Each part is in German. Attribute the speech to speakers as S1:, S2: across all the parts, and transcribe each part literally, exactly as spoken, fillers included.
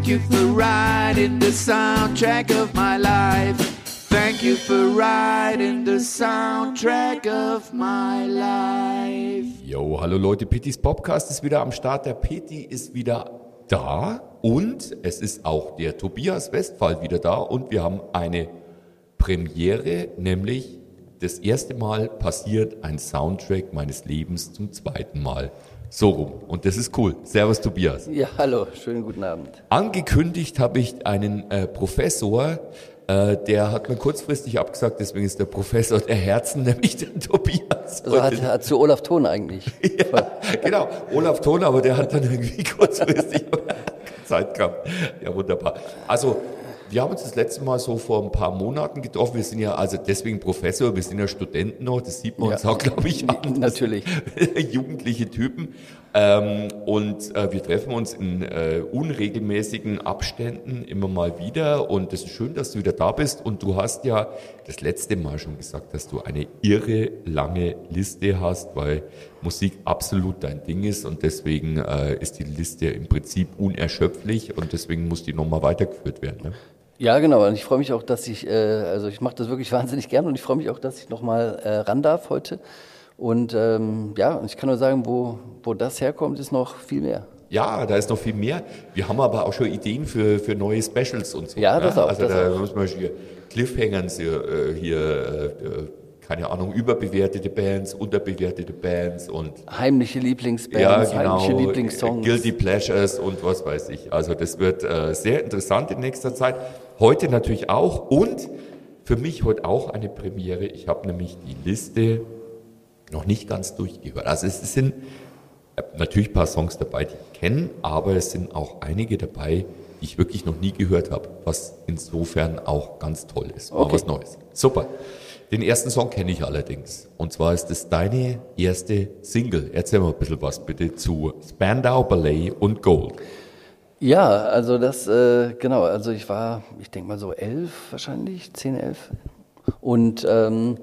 S1: Thank you for riding the soundtrack of my life. Thank you for riding the soundtrack of my life.
S2: Jo, hallo Leute, Pittys Podcast ist wieder am Start. Der Pitti ist wieder da und es ist auch der Tobias Westphal wieder da und wir haben eine Premiere, nämlich das erste Mal passiert ein Soundtrack meines Lebens zum zweiten Mal. So rum. Und das ist cool. Servus Tobias.
S3: Ja, hallo, schönen guten Abend.
S2: Angekündigt habe ich einen äh, Professor, äh, der hat mir kurzfristig abgesagt, deswegen ist der Professor der Herzen, nämlich der Tobias.
S3: Also hat, hat zu Olaf Thon eigentlich.
S2: Ja, genau, Olaf Thon, aber der hat dann irgendwie kurzfristig Zeit gehabt. Ja, wunderbar. Also, wir haben uns das letzte Mal so vor ein paar Monaten getroffen. Wir sind ja, also deswegen Professor, wir sind ja Studenten noch, das sieht man
S3: ja.
S2: uns auch, glaube ich, an.
S3: Natürlich.
S2: Jugendliche Typen. Ähm, und äh, wir treffen uns in äh, unregelmäßigen Abständen immer mal wieder. Und es ist schön, dass du wieder da bist. Und du hast ja das letzte Mal schon gesagt, dass du eine irre lange Liste hast, weil Musik absolut dein Ding ist. Und deswegen äh, ist die Liste im Prinzip unerschöpflich. Und deswegen muss die nochmal weitergeführt werden, ne?
S3: Ja, genau. Und ich freue mich auch, dass ich, äh, also ich mache das wirklich wahnsinnig gern und ich freue mich auch, dass ich nochmal äh, ran darf heute. Und ähm, ja, ich kann nur sagen, wo, wo das herkommt, ist noch viel mehr.
S2: Ja, da ist noch viel mehr. Wir haben aber auch schon Ideen für, für neue Specials und so.
S3: Ja, das
S2: ne?
S3: auch.
S2: Also
S3: das
S2: da
S3: auch.
S2: muss man hier Cliffhangers hier, äh, hier äh, keine Ahnung, überbewertete Bands, unterbewertete Bands und
S3: heimliche Lieblingsbands,
S2: ja, genau,
S3: heimliche Lieblingssongs.
S2: Guilty Pleasures und was weiß ich. Also das wird äh, sehr interessant in nächster Zeit. Heute natürlich auch und für mich heute auch eine Premiere. Ich habe nämlich die Liste noch nicht ganz durchgehört. Also es sind natürlich ein paar Songs dabei, die ich kenne, aber es sind auch einige dabei, die ich wirklich noch nie gehört habe, was insofern auch ganz toll ist. Mal
S3: Okay.
S2: was Neues. Super. Den ersten Song kenne ich allerdings. Und zwar ist es deine erste Single. Erzähl mal ein bisschen was bitte zu Spandau Ballet und Gold.
S3: Ja, also das, äh, genau, also ich war, ich denke mal so elf wahrscheinlich, zehn, elf. Und ähm,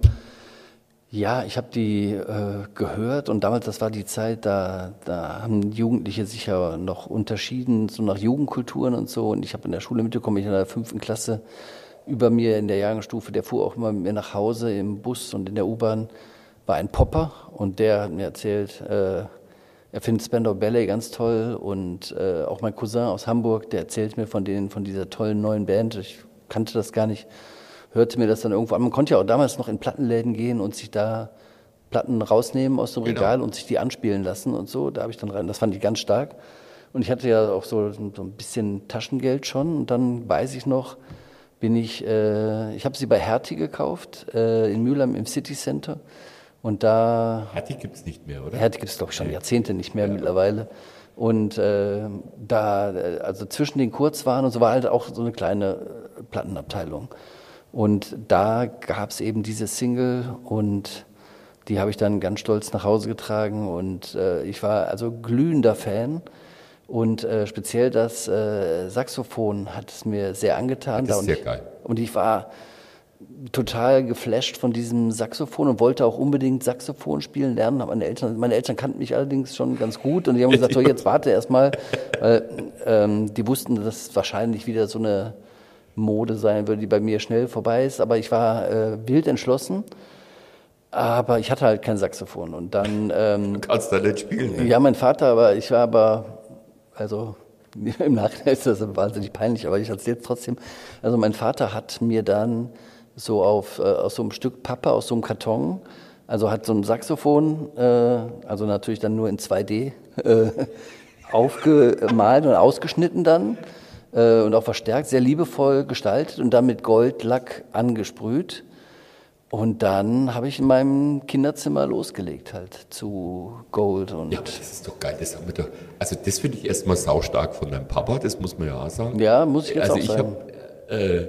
S3: ja, ich habe die äh, gehört und damals, das war die Zeit, da, da haben Jugendliche sich ja noch unterschieden, so nach Jugendkulturen und so. Und ich habe in der Schule mitbekommen, ich in der fünften Klasse über mir in der Jahrgangsstufe, der fuhr auch immer mit mir nach Hause im Bus und in der U-Bahn, war ein Popper und der hat mir erzählt, äh, er findet Spandau Ballet ganz toll und äh, auch mein Cousin aus Hamburg, der erzählt mir von denen, von dieser tollen neuen Band. Ich kannte das gar nicht, hörte mir das dann irgendwo an. Man konnte ja auch damals noch in Plattenläden gehen und sich da Platten rausnehmen aus dem
S2: Genau.
S3: Regal und sich die anspielen lassen und so. Da habe ich dann rein, das fand ich ganz stark. Und ich hatte ja auch so, so ein bisschen Taschengeld schon und dann weiß ich noch, bin ich, äh, ich habe sie bei Hertie gekauft, äh, in Mülheim im City Center. Und da...
S2: Hertie gibt es nicht mehr, oder?
S3: Hertie gibt es, glaube ich, schon Jahrzehnte nicht mehr ja. mittlerweile. Und äh, da, also zwischen den Kurzwaren und so war halt auch so eine kleine Plattenabteilung. Und da gab es eben diese Single und die habe ich dann ganz stolz nach Hause getragen. Und äh, ich war also glühender Fan. Und äh, speziell das äh, Saxophon hat es mir sehr angetan.
S2: Das ist sehr
S3: und ich,
S2: geil.
S3: Und ich war total geflasht von diesem Saxophon und wollte auch unbedingt Saxophon spielen lernen. Meine Eltern, meine Eltern kannten mich allerdings schon ganz gut und die haben gesagt, so jetzt warte erst mal, weil ähm, die wussten, dass es wahrscheinlich wieder so eine Mode sein würde, die bei mir schnell vorbei ist. Aber ich war äh, wild entschlossen, aber ich hatte halt kein Saxophon. Und dann ähm,
S2: du kannst da nicht spielen, ne?
S3: Ja, mein Vater, aber ich war aber, also im Nachhinein ist das wahnsinnig peinlich, aber ich erzähle es trotzdem. Also mein Vater hat mir dann so auf, äh, aus so einem Stück Pappe, aus so einem Karton, also hat so ein Saxophon, äh, also natürlich dann nur in zwei D, äh, aufgemalt und ausgeschnitten dann äh, und auch verstärkt, sehr liebevoll gestaltet und dann mit Goldlack angesprüht. Und dann habe ich in meinem Kinderzimmer losgelegt halt zu Gold. Und
S2: ja, das ist doch geil. Das haben wir doch, also das finde ich erstmal saustark von deinem Papa, das muss man ja auch sagen.
S3: Ja, muss ich jetzt
S2: also
S3: auch
S2: ich
S3: sagen.
S2: habe äh,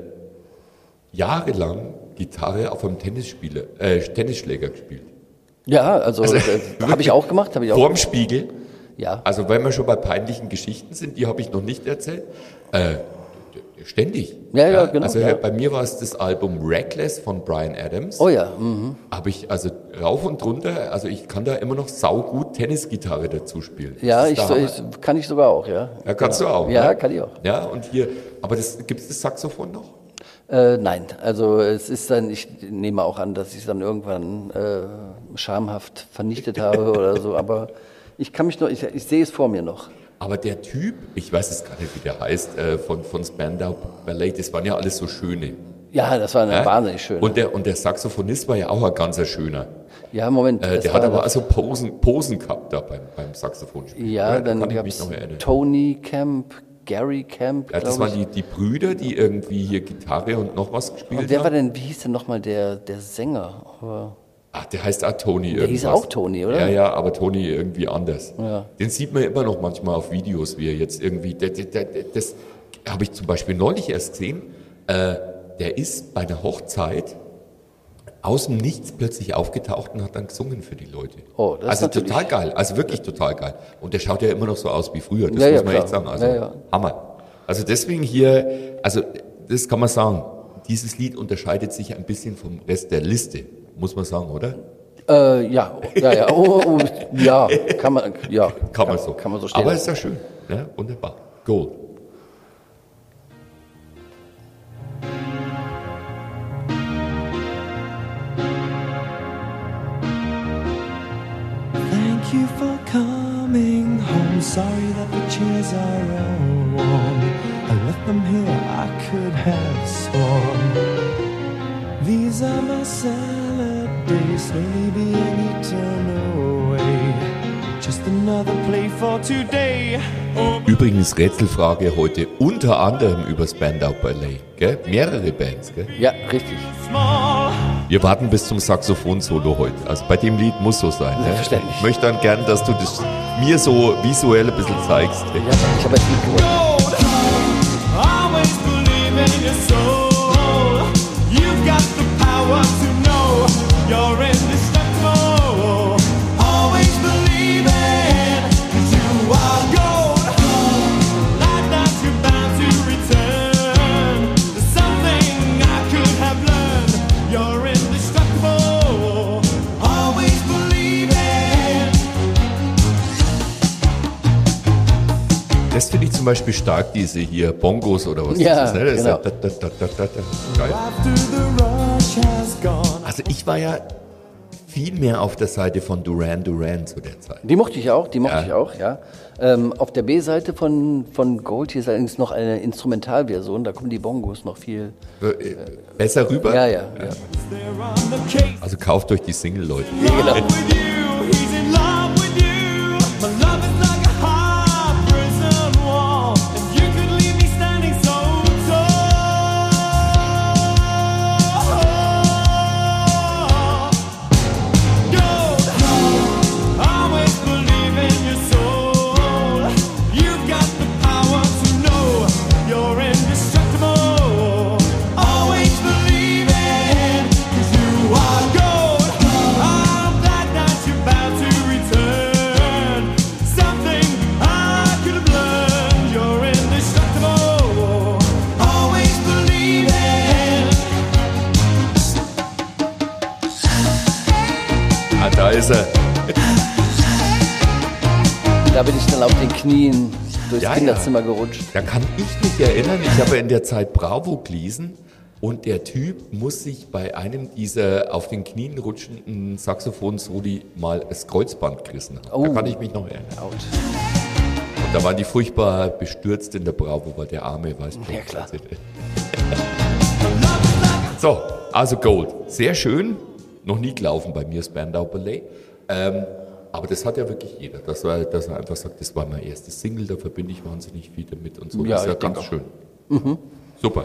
S2: jahrelang Gitarre auf einem Tennisspieler, äh, Tennisschläger gespielt.
S3: Ja, also, also habe ich auch gemacht. Hab ich auch
S2: Vorm Spiegel.
S3: Ja.
S2: Also wenn wir schon bei peinlichen Geschichten sind, die habe ich noch nicht erzählt. Äh, Ständig.
S3: Ja, ja, genau,
S2: Also
S3: ja.
S2: bei mir war es das Album Reckless von Bryan Adams.
S3: Oh ja. Mhm.
S2: Habe ich also rauf und runter, also ich kann da immer noch saugut Tennisgitarre dazu spielen.
S3: Ja,
S2: Das ist
S3: ich,
S2: der
S3: so,
S2: Hammer.
S3: ich kann ich sogar auch, ja.
S2: Ja, kannst du auch.
S3: Ja,
S2: ne?
S3: kann ich auch.
S2: Ja, und hier, aber das, gibt es das Saxophon noch?
S3: Äh, nein, also es ist dann, ich nehme auch an, dass ich es dann irgendwann äh, schamhaft vernichtet habe oder so, aber ich kann mich noch, ich, ich sehe es vor mir noch.
S2: Aber der Typ, ich weiß es gar nicht, wie der heißt, äh, von, von Spandau Ballet, das waren ja alles so schöne.
S3: Ja, das war eine
S2: Ja?
S3: wahnsinnig schön.
S2: Und der, und der Saxophonist war ja auch ein ganzer schöner.
S3: Ja, Moment.
S2: Äh,
S3: das
S2: der
S3: war
S2: hat aber
S3: das-
S2: also Posen, Posen gehabt da beim, beim Saxophonspielen.
S3: Ja,
S2: da
S3: dann
S2: kann ich
S3: gab
S2: mich
S3: es
S2: noch erinnern.
S3: Tony Camp, Gary Camp,
S2: Ja, das
S3: glaube
S2: waren
S3: ich.
S2: die, die Brüder, die irgendwie hier Gitarre und noch was gespielt
S3: Und wer war
S2: haben.
S3: denn, wie hieß denn nochmal der, der Sänger? Aber-
S2: Ach, der heißt auch Tony
S3: Der hieß
S2: irgendwas.
S3: auch Tony, oder?
S2: Ja, ja, aber Tony irgendwie anders.
S3: Ja.
S2: Den sieht man immer noch manchmal auf Videos, wie er jetzt irgendwie, der, der, der, das habe ich zum Beispiel neulich erst gesehen, äh, der ist bei einer Hochzeit aus dem Nichts plötzlich aufgetaucht und hat dann gesungen für die Leute.
S3: Oh, das ist
S2: also
S3: natürlich-
S2: total geil, also wirklich total geil. Und der schaut ja immer noch so aus wie früher, das
S3: Ja, ja,
S2: muss man
S3: klar.
S2: echt sagen. Also
S3: Ja, ja.
S2: Hammer. Also deswegen hier, also das kann man sagen, dieses Lied unterscheidet sich ein bisschen vom Rest der Liste, muss man sagen, oder?
S3: Äh, ja, ja, ja, oh, oh, ja, kann man, ja,
S2: Kann man so.
S3: kann man so stehen
S2: Aber
S3: lassen.
S2: ist ja schön. Ja, wunderbar. Gold.
S4: Thank you for coming home. Sorry that the chairs are all warm. I left them here, I could have sworn. These are my salad days, slowly being eaten away. Just another play for today. Oh,
S2: Übrigens Rätselfrage heute unter anderem über Spandau Ballet. Gell? Mehrere Bands. Gell?
S3: Ja, richtig.
S4: small.
S2: Wir warten bis zum Saxophon-Solo heute. Also bei dem Lied muss so sein. Ne?
S3: Selbstverständlich.
S2: Ich möchte dann gern, dass du das mir so visuell ein bisschen zeigst.
S3: Ja, ich habe jetzt mitgebracht.
S4: Gold. Always believe in your soul. You've got the power to know you're indestructible. Always believe in, 'cause you are gold. Like that you're bound to return. There's something I could have learned. You're indestructible. Always believe in.
S2: Das finde ich zum Beispiel stark, diese hier Bongos oder was
S3: Ja,
S2: das ist. Ne? Das ist
S3: genau.
S2: da, da, da, da, da, da. Geil.
S4: After the rush has gone.
S2: Also ich war ja viel mehr auf der Seite von Duran Duran zu der Zeit.
S3: Die mochte ich auch, die mochte
S2: Ja.
S3: ich auch, ja. Ähm, auf der B-Seite von, von Gold hier ist allerdings noch eine Instrumentalversion, da kommen die Bongos noch viel.
S2: Äh, Besser rüber?
S3: Ja, ja, ja.
S4: They're on the case.
S2: Also kauft euch die Single, Leute.
S3: genau.
S4: With you, he's in love with you. My love is like a high prison wall, and you could leave me standing so tall. Gold, always believe in your soul. You've got the power to know you're indestructible. Always believe in, 'cause you are gold. I'm glad that you're about to return. Something I could have learned. You're indestructible. Always believe in.
S2: Ah, da ist er.
S3: Da bin ich dann auf den Knien durchs
S2: Ja,
S3: Kinderzimmer gerutscht.
S2: Da kann ich mich erinnern, ich habe in der Zeit Bravo gelesen und der Typ muss sich bei einem dieser auf den Knien rutschenden Saxophon-Soli mal das Kreuzband gerissen haben.
S3: Oh.
S2: Da kann ich mich noch erinnern.
S3: Autsch.
S2: Und da waren die furchtbar bestürzt in der Bravo, weil der Arme, weißt du.
S3: Ja, klar.
S2: So, also Gold. Sehr schön. Noch nie gelaufen bei mir, Spandau Ballet. Ähm, aber das hat ja wirklich jeder, dass er, dass er einfach sagt, das war mein erstes Single, da verbinde ich wahnsinnig viel damit und so.
S3: Ja,
S2: das ist ja
S3: ich
S2: ganz
S3: denke
S2: schön. Super.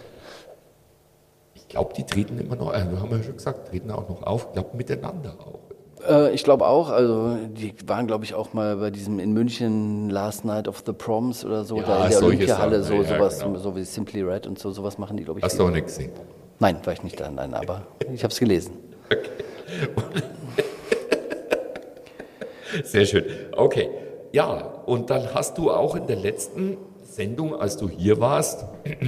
S2: Ich glaube, die treten immer noch, äh, wir haben ja schon gesagt, treten auch noch auf, ich glaube miteinander auch.
S3: Äh, ich glaube auch, also die waren, glaube ich, auch mal bei diesem in München Last Night of the Proms oder so,
S2: Ja,
S3: da in der
S2: solche
S3: Olympiahalle,
S2: Sachen,
S3: so
S2: ja,
S3: sowas,
S2: genau.
S3: so wie Simply Red und so, sowas machen die, glaube ich.
S2: Hast
S3: viel.
S2: du auch nicht gesehen?
S3: Nein, war ich nicht da, nein, aber ich habe es gelesen.
S2: Sehr schön. Okay. Ja, und dann hast du auch in der letzten Sendung, als du hier warst,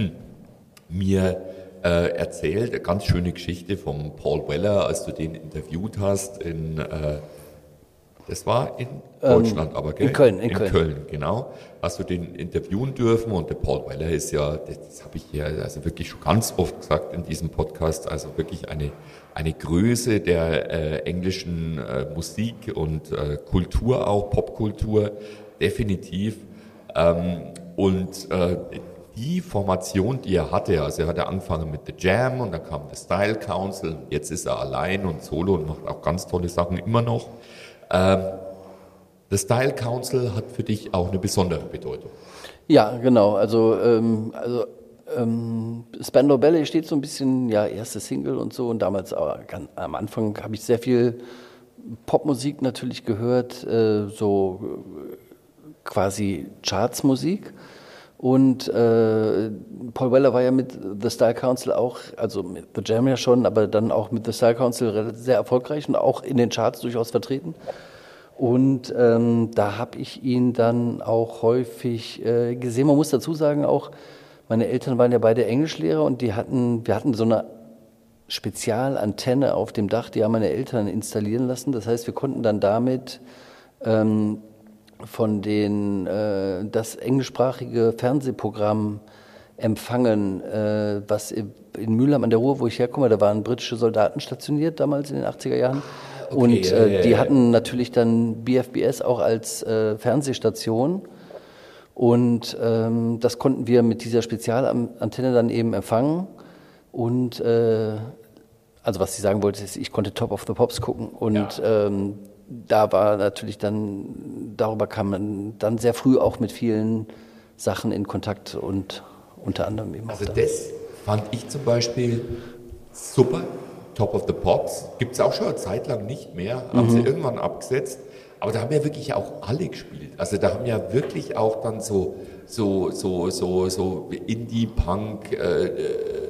S2: mir äh, erzählt, eine ganz schöne Geschichte vom Paul Weller, als du den interviewt hast in, äh, das war in Deutschland, ähm, aber gell?
S3: In Köln, in,
S2: in
S3: Köln.
S2: Köln, genau. Hast du den interviewen dürfen und der Paul Weller ist ja, das, das habe ich ja also wirklich schon ganz oft gesagt in diesem Podcast, also wirklich eine, eine Größe der äh, englischen äh, Musik und äh, Kultur auch, Popkultur, definitiv. Ähm, und äh, die Formation, die er hatte, also er hatte angefangen mit The Jam und dann kam The Style Council, jetzt ist er allein und solo und macht auch ganz tolle Sachen immer noch. Ähm, The Style Council hat für dich auch eine besondere Bedeutung.
S3: Ja, genau. Also, ähm, also ähm, Spandau Ballet steht so ein bisschen, ja, erste Single und so. Und damals auch, ganz, am Anfang habe ich sehr viel Popmusik natürlich gehört, äh, so quasi Chartsmusik. Und äh, Paul Weller war ja mit The Style Council auch, also mit The Jam ja schon, aber dann auch mit The Style Council sehr erfolgreich und auch in den Charts durchaus vertreten. Und ähm, da habe ich ihn dann auch häufig äh, gesehen. Man muss dazu sagen auch, meine Eltern waren ja beide Englischlehrer und die hatten, wir hatten so eine Spezialantenne auf dem Dach, die haben meine Eltern installieren lassen. Das heißt, wir konnten dann damit ähm, von den, äh, das englischsprachige Fernsehprogramm empfangen, äh, was in Mülheim an der Ruhr, wo ich herkomme, da waren britische Soldaten stationiert damals in den achtziger Jahren. Okay, und äh, ja, ja, die ja. hatten natürlich dann B F B S auch als äh, Fernsehstation und ähm, das konnten wir mit dieser Spezialantenne dann eben empfangen und äh, also was ich sagen wollte ist, ich konnte Top of the Pops gucken und ja. ähm, da war natürlich dann, darüber kam man dann sehr früh auch mit vielen Sachen in Kontakt und unter anderem eben
S2: also
S3: auch
S2: das fand ich zum Beispiel super. Top of the Pops gibt es auch schon eine Zeit lang nicht mehr, haben mhm. sie irgendwann abgesetzt, aber da haben ja wirklich auch alle gespielt. Also da haben ja wirklich auch dann so so so so so Indie-Punk äh, äh,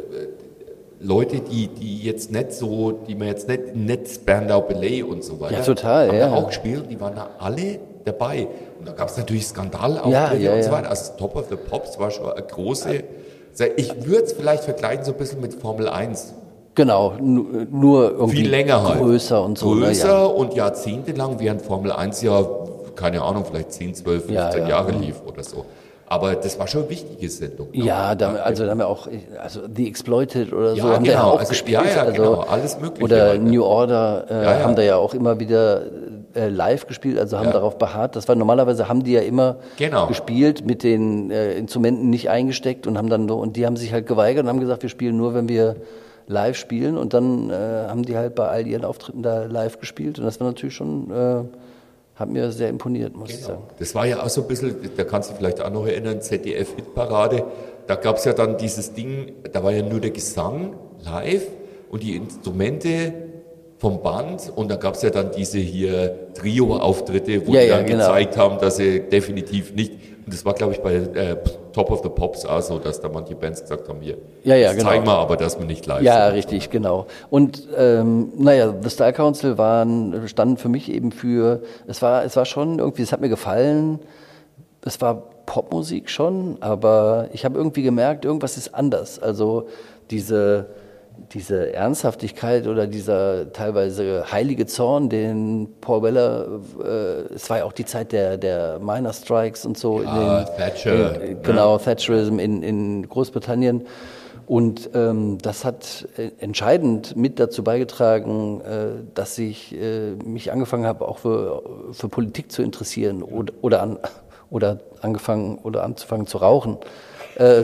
S2: Leute, die die jetzt nicht so, die man jetzt nicht nicht Spandau Ballet und so weiter.
S3: Ja, total,
S2: haben
S3: ja.
S2: da auch gespielt, die waren da alle dabei. Und da gab es natürlich Skandalauftritte
S3: ja, ja,
S2: und so
S3: ja.
S2: weiter. Also Top of the Pops war schon eine große. Ich würde es vielleicht vergleichen so ein bisschen mit Formel eins.
S3: Genau, nur irgendwie
S2: viel länger halt.
S3: größer und so.
S2: Größer
S3: ja.
S2: und jahrzehntelang, während Formel eins ja, keine Ahnung, vielleicht zehn, zwölf, fünfzehn
S3: ja, ja.
S2: Jahre lief oder so. Aber das war schon eine wichtige Sendung.
S3: Ja, da, also da haben wir auch, also The Exploited oder so
S2: ja,
S3: haben
S2: genau.
S3: wir auch
S2: also,
S3: gespielt.
S2: Ja, ja,
S3: also,
S2: genau, alles mögliche.
S3: Oder
S2: halt,
S3: New Order äh,
S2: ja, ja.
S3: haben da ja auch immer wieder äh, live gespielt, also haben
S2: ja.
S3: darauf beharrt. Das war normalerweise, haben die ja immer
S2: genau.
S3: gespielt, mit den äh, Instrumenten nicht eingesteckt und haben dann nur, und die haben sich halt geweigert und haben gesagt, wir spielen nur, wenn wir live spielen und dann äh, haben die halt bei all ihren Auftritten da live gespielt und das war natürlich schon, äh, hat mir sehr imponiert, muss
S2: genau.
S3: ich sagen.
S2: Das war ja auch so ein bisschen, da kannst du dich vielleicht auch noch erinnern, Z D F-Hitparade, da gab es ja dann dieses Ding, da war ja nur der Gesang live und die Instrumente vom Band und da gab es ja dann diese hier Trio-Auftritte, wo
S3: ja,
S2: die
S3: ja,
S2: dann
S3: genau.
S2: gezeigt haben, dass sie definitiv nicht, und das war glaube ich bei äh, Top of the Pops auch so, dass da manche Bands gesagt haben, hier,
S3: ja, ja,
S2: das
S3: genau.
S2: zeigen wir aber, dass wir nicht live
S3: Ja,
S2: sind.
S3: richtig, genau. Und ähm, naja, The Style Council waren, standen für mich eben für, es war, es war schon irgendwie, es hat mir gefallen, es war Popmusik schon, aber ich habe irgendwie gemerkt, irgendwas ist anders. Also diese diese Ernsthaftigkeit oder dieser teilweise heilige Zorn, den Paul Weller, äh, es war ja auch die Zeit der, der Miner Strikes und so.
S2: Ja,
S3: in den,
S2: Thatcher.
S3: In, genau,
S2: ja.
S3: Thatcherism in, in Großbritannien. Und ähm, das hat entscheidend mit dazu beigetragen, äh, dass ich äh, mich angefangen habe, auch für, für Politik zu interessieren oder, oder, an, oder angefangen oder anzufangen zu rauchen. Äh,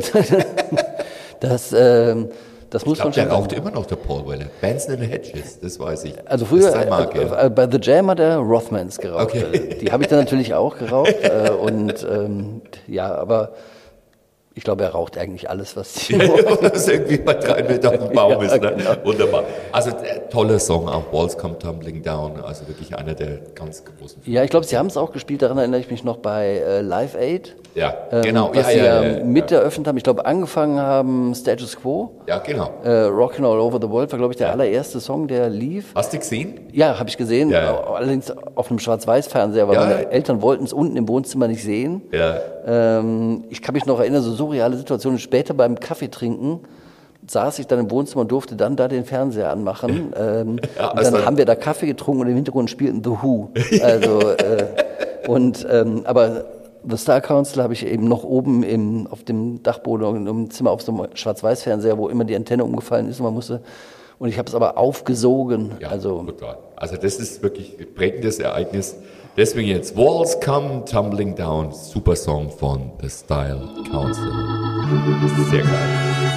S3: das äh, Das muss
S2: ich glaube,
S3: man schon
S2: der raucht immer noch, der Paul Weller. Benson and Hedges, das weiß ich.
S3: Also früher,
S2: das ist Marke,
S3: äh,
S2: ja.
S3: äh, bei The Jam hat er Rothmans geraucht.
S2: Okay.
S3: Die habe ich dann natürlich auch geraucht. äh, und ähm, ja, aber ich glaube, er raucht eigentlich alles, was die
S2: das irgendwie bei drei Meter auf dem Baum
S3: ja,
S2: ist. Ne?
S3: Genau.
S2: Wunderbar. Also äh, toller Song, auch Walls Come Tumbling Down. Also wirklich einer der ganz großen.
S3: Ja, ich glaube, sie haben es auch gespielt, daran erinnere ich mich noch bei äh, Live Aid.
S2: Ja,
S3: ähm,
S2: genau.
S3: Was
S2: ja,
S3: sie
S2: ja,
S3: ja,
S2: ja,
S3: mit
S2: ja.
S3: eröffnet haben. Ich glaube, angefangen haben Status Quo.
S2: Ja, genau.
S3: Äh, Rockin' All Over the World war, glaube ich, der ja. allererste Song, der lief.
S2: Hast du gesehen?
S3: Ja, habe ich gesehen.
S2: Ja.
S3: Allerdings auf einem Schwarz-Weiß-Fernseher, weil
S2: Ja.
S3: meine Eltern wollten es unten im Wohnzimmer nicht sehen.
S2: Ja.
S3: Ähm, ich kann mich noch erinnern, so surreale Situationen. Später beim Kaffee trinken saß ich dann im Wohnzimmer und durfte dann da den Fernseher anmachen. Ähm,
S2: Ja,
S3: und
S2: also
S3: dann haben wir da Kaffee getrunken und im Hintergrund spielten The Who. Also, äh, und, ähm, aber The Star Council habe ich eben noch oben im, auf dem Dachboden im Zimmer auf so einem Schwarz-Weiß-Fernseher, wo immer die Antenne umgefallen ist und man musste, und ich habe es aber aufgesogen.
S2: Ja,
S3: also,
S2: total. Also das ist wirklich ein prägendes Ereignis. Deswegen jetzt Walls Come Tumbling Down, super Song von The Style Council. Sehr geil.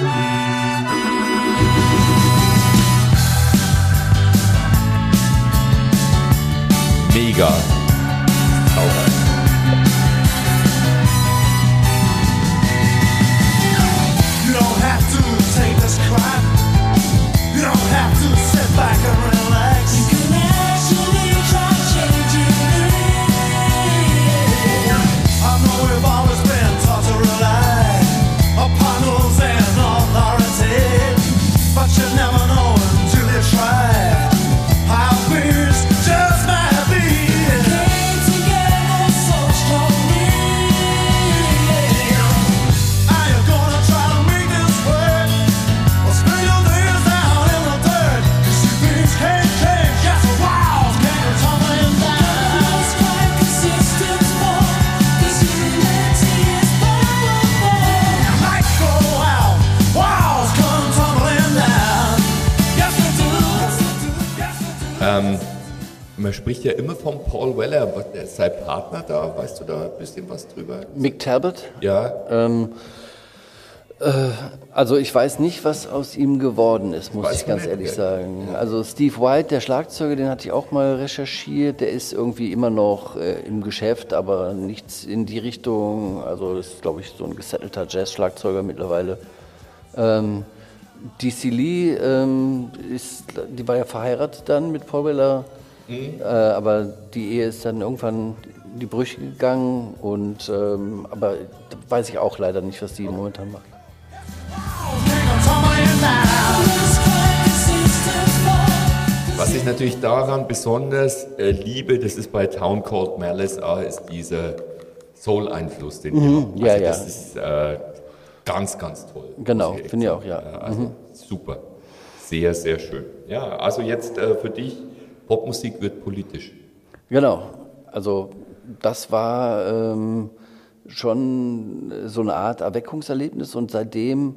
S2: Mega. Sauber.
S4: You don't have to take this crap. You don't have to sit back and relax. You can actually try changing it. I know we've always been taught to rely upon rules and authority, but you never know until you try how things just might be. Came together so strongly. Are you gonna try to make this work? Or spill your days down in the dirt? 'Cause you things can't change, yes, the walls came tumbling down. It's quite consistent for, 'cause unity is powerful. You might go out, walls come tumbling down. Yes, they do, yes, they do, yes, they do.
S2: Ähm, man spricht ja immer von Paul Weller, was der ist sein Partner da, weißt du da ein bisschen was drüber?
S3: Mick Talbot.
S2: Ja,
S3: Ähm, äh, also ich weiß nicht, was aus ihm geworden ist, muss
S2: Weiß
S3: ich
S2: man
S3: ganz
S2: nicht,
S3: ehrlich
S2: ja.
S3: sagen. Also Steve White, der Schlagzeuger, den hatte ich auch mal recherchiert. Der ist irgendwie immer noch äh, im Geschäft, aber nichts in die Richtung. Also das ist, glaube ich, so ein gesettelter Jazz-Schlagzeuger mittlerweile. Ähm, D C Lee, ähm, ist, die war ja verheiratet dann mit Paul Weller. Äh, aber die Ehe ist dann irgendwann in die Brüche gegangen. Und, ähm, aber da weiß ich auch leider nicht, was die momentan macht.
S2: was ich natürlich daran besonders äh, liebe, das ist bei Town Called Malice, auch, ist dieser Soul-Einfluss, den
S3: Mhm,
S2: wir haben. Also
S3: ja,
S2: das
S3: ja.
S2: ist äh, ganz, ganz toll.
S3: Genau,
S2: muss echt
S3: finde ich
S2: sagen.
S3: auch, ja.
S2: Also super. Sehr, sehr schön. Ja, also jetzt äh, für dich, Popmusik wird politisch.
S3: Genau, also das war ähm, schon so eine Art Erweckungserlebnis und seitdem,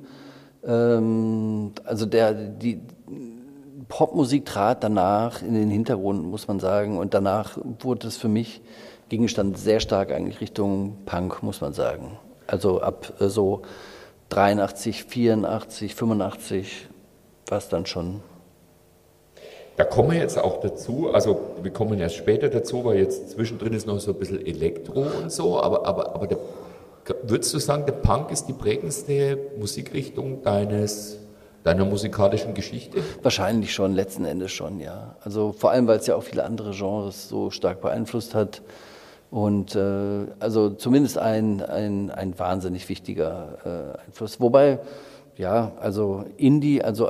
S3: ähm, also der, die Popmusik trat danach in den Hintergrund, muss man sagen, und danach wurde es für mich Gegenstand sehr stark eigentlich Richtung Punk, muss man sagen. Also ab äh, so dreiundachtzig, vierundachtzig, fünfundachtzig war es dann schon.
S2: Da kommen wir jetzt auch dazu, also wir kommen erst später dazu, weil jetzt zwischendrin ist noch so ein bisschen Elektro und so, aber, aber, aber der, würdest du sagen, der Punk ist die prägendste Musikrichtung deines, deiner musikalischen Geschichte?
S3: Wahrscheinlich schon, letzten Endes schon, ja. Also vor allem, weil es ja auch viele andere Genres so stark beeinflusst hat und äh, also zumindest ein, ein, ein wahnsinnig wichtiger äh, Einfluss. Wobei, ja, also Indie, also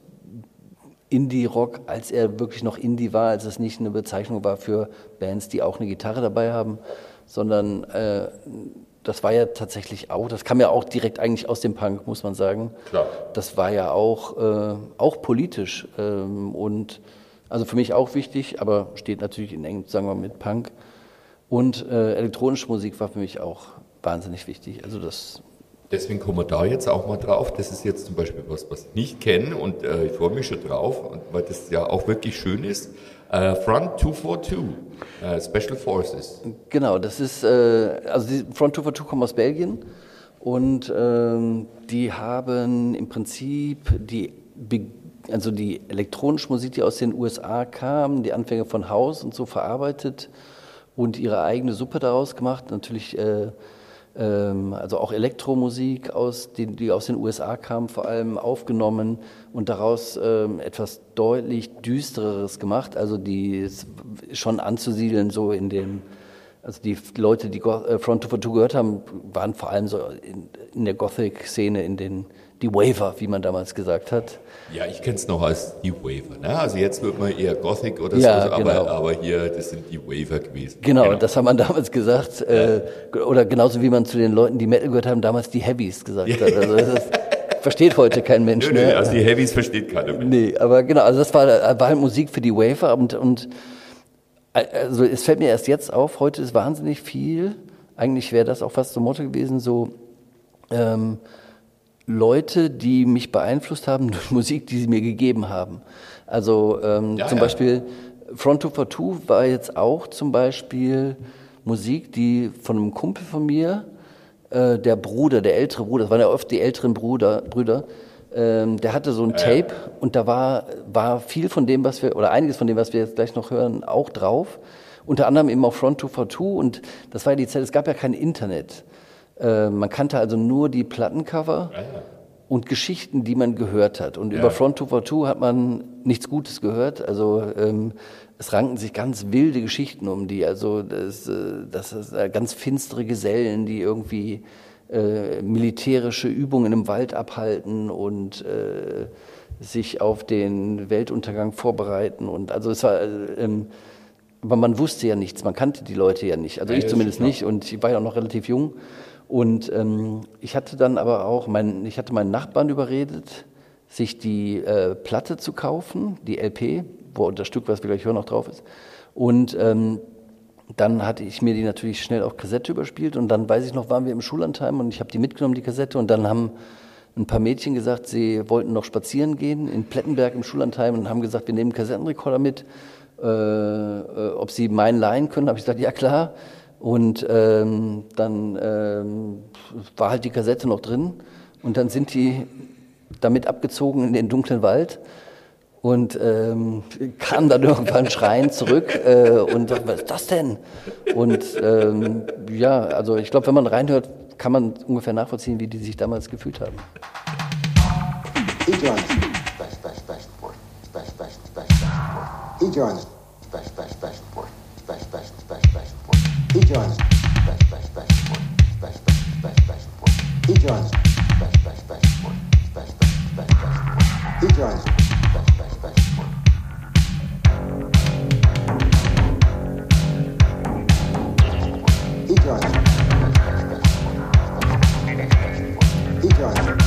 S3: Indie-Rock, als er wirklich noch Indie war, als es nicht eine Bezeichnung war für Bands, die auch eine Gitarre dabei haben, sondern äh, das war ja tatsächlich auch, das kam ja auch direkt eigentlich aus dem Punk, muss man sagen.
S2: Klar.
S3: Das war ja auch, äh, auch politisch ähm, und also für mich auch wichtig, aber steht natürlich in engem Zusammenhang mit Punk. Und äh, elektronische Musik war für mich auch wahnsinnig wichtig. Also das
S2: Deswegen kommen wir da jetzt auch mal drauf. Das ist jetzt zum Beispiel was, was ich nicht kenne und äh, ich freue mich schon drauf, und, weil das ja auch wirklich schön ist. Äh, Front zwei vier zwei, äh, Special Forces.
S3: Genau, das ist, äh, also die Front zwei vier zwei kommen aus Belgien und ähm, die haben im Prinzip die, Be- also die elektronische Musik, die aus den U S A kam, die Anfänge von House und so verarbeitet und ihre eigene Suppe daraus gemacht. Natürlich, äh, ähm, also auch Elektromusik, aus den, die aus den U S A kam, vor allem aufgenommen und daraus ähm, etwas deutlich Düstereres gemacht. Also die ist schon anzusiedeln so in dem Also die Leute, die Go- äh, Front two forty gehört haben, waren vor allem so in, in der Gothic-Szene, in den die Waver, wie man damals gesagt hat.
S2: Ja, ich kenne es noch als die Waver. Ne? Also jetzt wird man eher Gothic oder
S3: Ja,
S2: so, aber,
S3: genau.
S2: aber hier, das sind die Waver gewesen.
S3: Genau, das hat man damals gesagt. Äh, oder genauso wie man zu den Leuten, die Metal gehört haben, damals die Heavies gesagt hat. Also das ist, versteht heute kein Mensch
S2: Nö, nö,
S3: mehr.
S2: also die Heavies versteht keiner mehr.
S3: Nee, aber genau, also das war, war halt Musik für die Waver und, und also es fällt mir erst jetzt auf, heute ist wahnsinnig viel, eigentlich wäre das auch fast so Motto gewesen, so ähm, Leute, die mich beeinflusst haben durch Musik, die sie mir gegeben haben. Also ähm,
S2: Ja,
S3: zum
S2: ja.
S3: Beispiel Front two forty war jetzt auch zum Beispiel Musik, die von einem Kumpel von mir, äh, der Bruder, der ältere Bruder, das waren ja oft die älteren Bruder, Brüder, ähm, der hatte so ein Tape und da war, war viel von dem, was wir, oder einiges von dem, was wir jetzt gleich noch hören, auch drauf. Unter anderem eben auch Front two forty und das war ja die Zeit, es gab ja kein Internet. Äh, man kannte also nur die Plattencover
S2: Ja, ja.
S3: und Geschichten, die man gehört hat. Und
S2: Ja.
S3: über Front two forty hat man nichts Gutes gehört. Also ähm, es ranken sich ganz wilde Geschichten um die. Also das, äh, das ist äh, ganz finstere Gesellen, die irgendwie äh, militärische Übungen im Wald abhalten und äh, sich auf den Weltuntergang vorbereiten. Und also es war, äh, ähm, aber man wusste ja nichts, man kannte die Leute ja nicht. Also
S2: Ja,
S3: ich
S2: ja,
S3: zumindest
S2: schon klar.
S3: nicht und ich war ja auch noch relativ jung. Und ähm, ich hatte dann aber auch, mein, ich hatte meinen Nachbarn überredet, sich die äh, Platte zu kaufen, die L P, wo das Stück, was wir gleich hören, noch drauf ist. Und ähm, dann hatte ich mir die natürlich schnell auf Kassette überspielt und dann, weiß ich noch, waren wir im Schullandheim und ich habe die mitgenommen, die Kassette, und dann haben ein paar Mädchen gesagt, sie wollten noch spazieren gehen in Plettenberg im Schullandheim und haben gesagt, wir nehmen einen Kassettenrekorder mit, äh, äh, ob sie meinen leihen können. Habe ich gesagt, ja klar. Und ähm, dann ähm, war halt die Kassette noch drin und dann sind die damit abgezogen in den dunklen Wald und ähm, kamen dann irgendwann schreiend zurück äh, und sagten, was ist das denn? Und ähm, ja, also ich glaube, wenn man reinhört, kann man ungefähr nachvollziehen, wie die sich damals gefühlt haben.
S5: He joins. Splash, splash, splash, sport. Splash, splash, splash, splash, sport. He joins. Splash, splash, splash, sport. Splash, splash, splash, splash, sport. He joins. Splash, splash, splash, sport. Splash, splash, splash, splash, sport. He joins. Splash, splash, splash, sport. Splash, splash, splash, splash, sport. He joins. Splash, splash, splash, sport. He joins. Splash, splash, splash, sport. Splash, splash, splash, sport. He joins.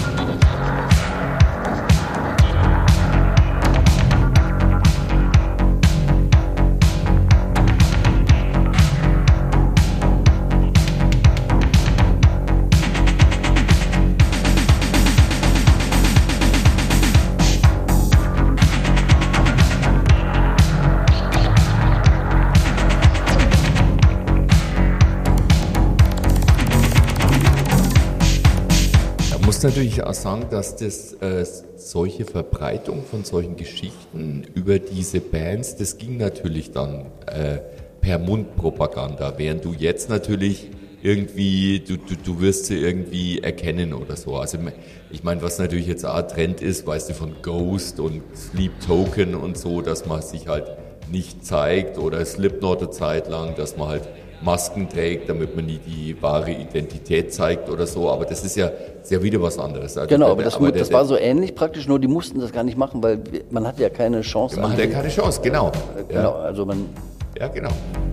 S2: Man muss natürlich auch sagen, dass das äh, solche Verbreitung von solchen Geschichten über diese Bands, das ging natürlich dann äh, per Mundpropaganda, während du jetzt natürlich irgendwie, du, du, du wirst sie irgendwie erkennen oder so. Also ich meine, was natürlich jetzt auch Trend ist, weißt du, von Ghost und Sleep Token und so, dass man sich halt nicht zeigt, oder Slipknot eine Zeit lang, dass man halt Masken trägt, damit man nie die wahre Identität zeigt oder so, aber das ist ja, ist ja wieder was anderes. Also
S3: Genau,
S2: der-
S3: aber das,
S2: aber der-
S3: das war so ähnlich praktisch, nur die mussten das gar nicht machen, weil wir- man hatte ja keine Chance.
S2: Man hat ja keine Chance, genau.
S3: Genau,
S2: Ja,
S3: also man,
S2: ja genau.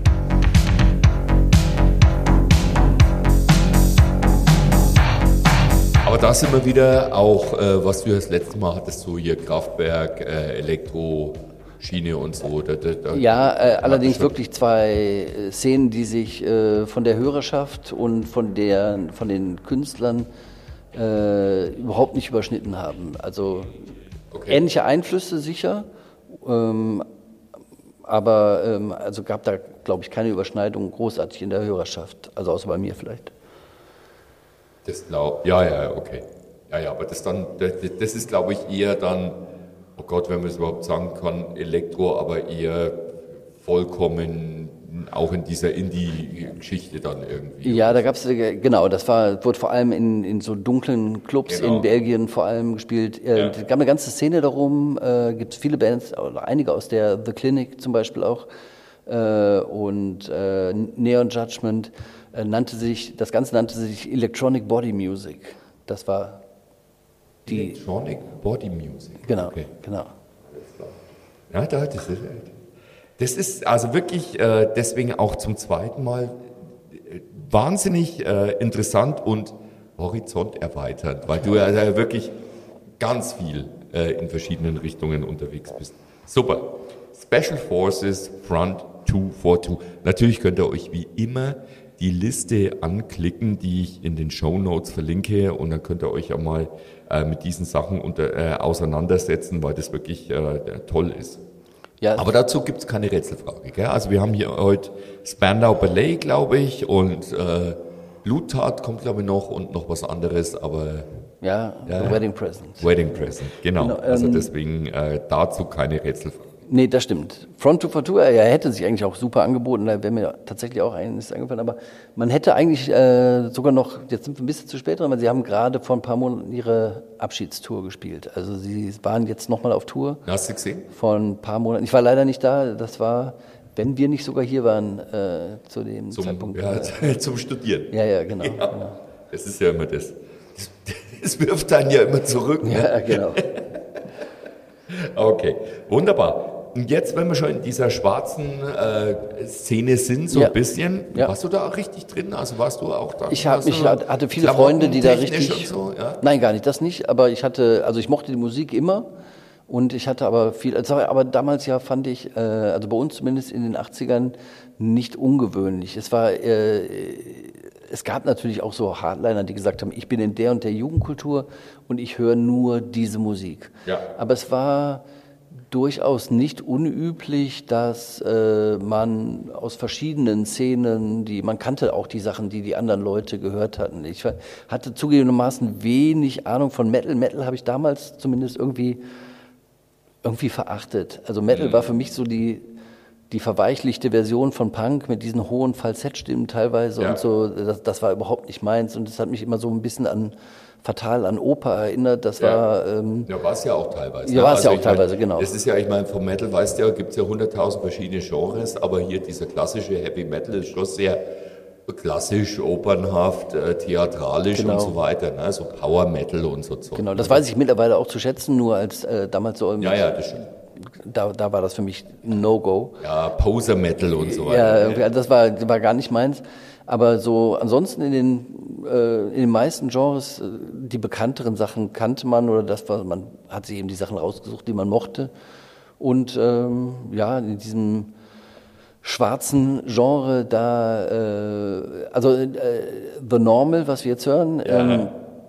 S2: Aber da sind wir wieder auch, äh, was du das letzte Mal hattest, so hier Kraftwerk, äh, Elektroschiene und so. Da, da, da,
S3: ja, äh,
S2: da
S3: allerdings
S2: schon-
S3: wirklich zwei äh, Szenen, die sich äh, von der Hörerschaft und von, der, von den Künstlern äh, überhaupt nicht überschnitten haben. Also
S2: Okay.
S3: ähnliche Einflüsse sicher, ähm, aber ähm, also gab da, glaube ich, keine Überschneidung großartig in der Hörerschaft, also außer bei mir vielleicht.
S2: Das glaub, ja, ja, okay. Ja, ja, aber das dann, das, das ist, glaube ich, eher dann, oh Gott, wenn man es überhaupt sagen kann, Elektro, aber eher vollkommen auch in dieser Indie-Geschichte dann irgendwie.
S3: Ja, da gab's äh, genau, das war wurde vor allem in, in so dunklen Clubs
S2: Genau.
S3: in Belgien vor allem gespielt. Äh,
S2: Ja.
S3: Es gab eine ganze Szene darum, äh, gibt es viele Bands, oder einige aus der The Clinic zum Beispiel auch, äh, und äh, Neon Judgment äh, nannte sich, das Ganze nannte sich Electronic Body Music. Das war die...
S2: Electronic Body Music.
S3: Genau,
S2: okay.
S3: genau.
S2: Ja, da, das, ist, das ist also wirklich äh, deswegen auch zum zweiten Mal äh, wahnsinnig äh, interessant und Horizont erweitert, weil du ja äh, wirklich ganz viel äh, in verschiedenen Richtungen unterwegs bist. Super. Special Forces Front zwei vier zwei. Natürlich könnt ihr euch wie immer die Liste anklicken, die ich in den Shownotes verlinke, und dann könnt ihr euch ja mal äh, mit diesen Sachen unter, äh, auseinandersetzen, weil das wirklich äh, toll ist.
S3: Ja.
S2: Aber dazu gibt's keine Rätselfrage. Gell? Also wir haben hier heute Spandau Ballet, glaube ich, und äh, Bluttat kommt, glaube ich, noch, und noch was anderes, aber...
S3: Ja,
S2: Ja,
S3: The
S2: ja.
S3: Wedding Present.
S2: Wedding Present, genau.
S3: Genau,
S2: also
S3: ähm,
S2: deswegen äh, dazu keine Rätselfrage.
S3: Nee, das stimmt. Front two four two, er hätte sich eigentlich auch super angeboten, da wäre mir tatsächlich auch eines eingefallen, aber man hätte eigentlich äh, sogar noch, jetzt sind wir ein bisschen zu spät dran, weil sie haben gerade vor ein paar Monaten ihre Abschiedstour gespielt. Also sie waren jetzt nochmal auf Tour.
S2: Hast du gesehen?
S3: Vor ein paar Monaten. Ich war leider nicht da, das war, wenn wir nicht sogar hier waren, äh, zu dem
S2: Zum,
S3: Zeitpunkt.
S2: ja,
S3: äh,
S2: zum Studieren.
S3: ja, ja, genau.
S2: Ja,
S3: genau.
S2: das ist ja immer das. Das, das wirft einen ja immer zurück. Ne?
S3: Ja, genau.
S2: Okay, wunderbar. Und jetzt, wenn wir schon in dieser schwarzen äh, Szene sind, so
S3: Ja.
S2: ein bisschen,
S3: Ja.
S2: warst du da auch richtig drin? Also warst du auch da?
S3: Ich, hab,
S2: hast du
S3: ich hatte viele Freunde, die da
S2: klamottentechnisch
S3: richtig...
S2: und so, ja?
S3: Nein, gar nicht, das nicht. Aber ich hatte, also ich mochte die Musik immer. Und ich hatte aber viel, also aber damals ja fand ich, äh, also bei uns zumindest in den achtzigern, nicht ungewöhnlich. Es war, äh, es gab natürlich auch so Hardliner, die gesagt haben, ich bin in der und der Jugendkultur und ich höre nur diese Musik.
S2: Ja.
S3: Aber es war durchaus nicht unüblich, dass äh, man aus verschiedenen Szenen, die man kannte auch die Sachen, die die anderen Leute gehört hatten. Ich war, hatte zugegebenermaßen wenig Ahnung von Metal. Metal habe ich damals zumindest irgendwie irgendwie verachtet. Also Metal
S2: Mhm.
S3: war für mich so die die verweichlichte Version von Punk mit diesen hohen Falsettstimmen teilweise
S2: Ja.
S3: und so. Das, das war überhaupt nicht meins und das hat mich immer so ein bisschen an fatal an Oper erinnert. Das
S2: Ja.
S3: war ähm,
S2: Ja, war es ja auch teilweise.
S3: Ja, war es ja auch
S2: ich mein,
S3: teilweise, genau.
S2: Das ist ja, ich meine, vom Metal, weißt du ja, gibt es ja hunderttausend verschiedene Genres, aber hier dieser klassische Heavy Metal ist schon sehr klassisch, opernhaft, äh, theatralisch
S3: Genau.
S2: und so weiter, ne? So Power Metal und so Zeug.
S3: genau. Das weiß ich mittlerweile auch zu schätzen. Nur als äh, damals so im,
S2: Ja, ja, das stimmt.
S3: da da war das für mich ein No-Go.
S2: Ja, Poser Metal und so weiter.
S3: Ja,
S2: ne?
S3: irgendwie, das war, das war gar nicht meins. Aber so ansonsten in den, äh, in den meisten Genres, äh, die bekannteren Sachen kannte man oder das war, man hat sich eben die Sachen rausgesucht, die man mochte. Und ähm, ja, in diesem schwarzen Genre da, äh, also äh, The Normal, was wir jetzt hören, ähm,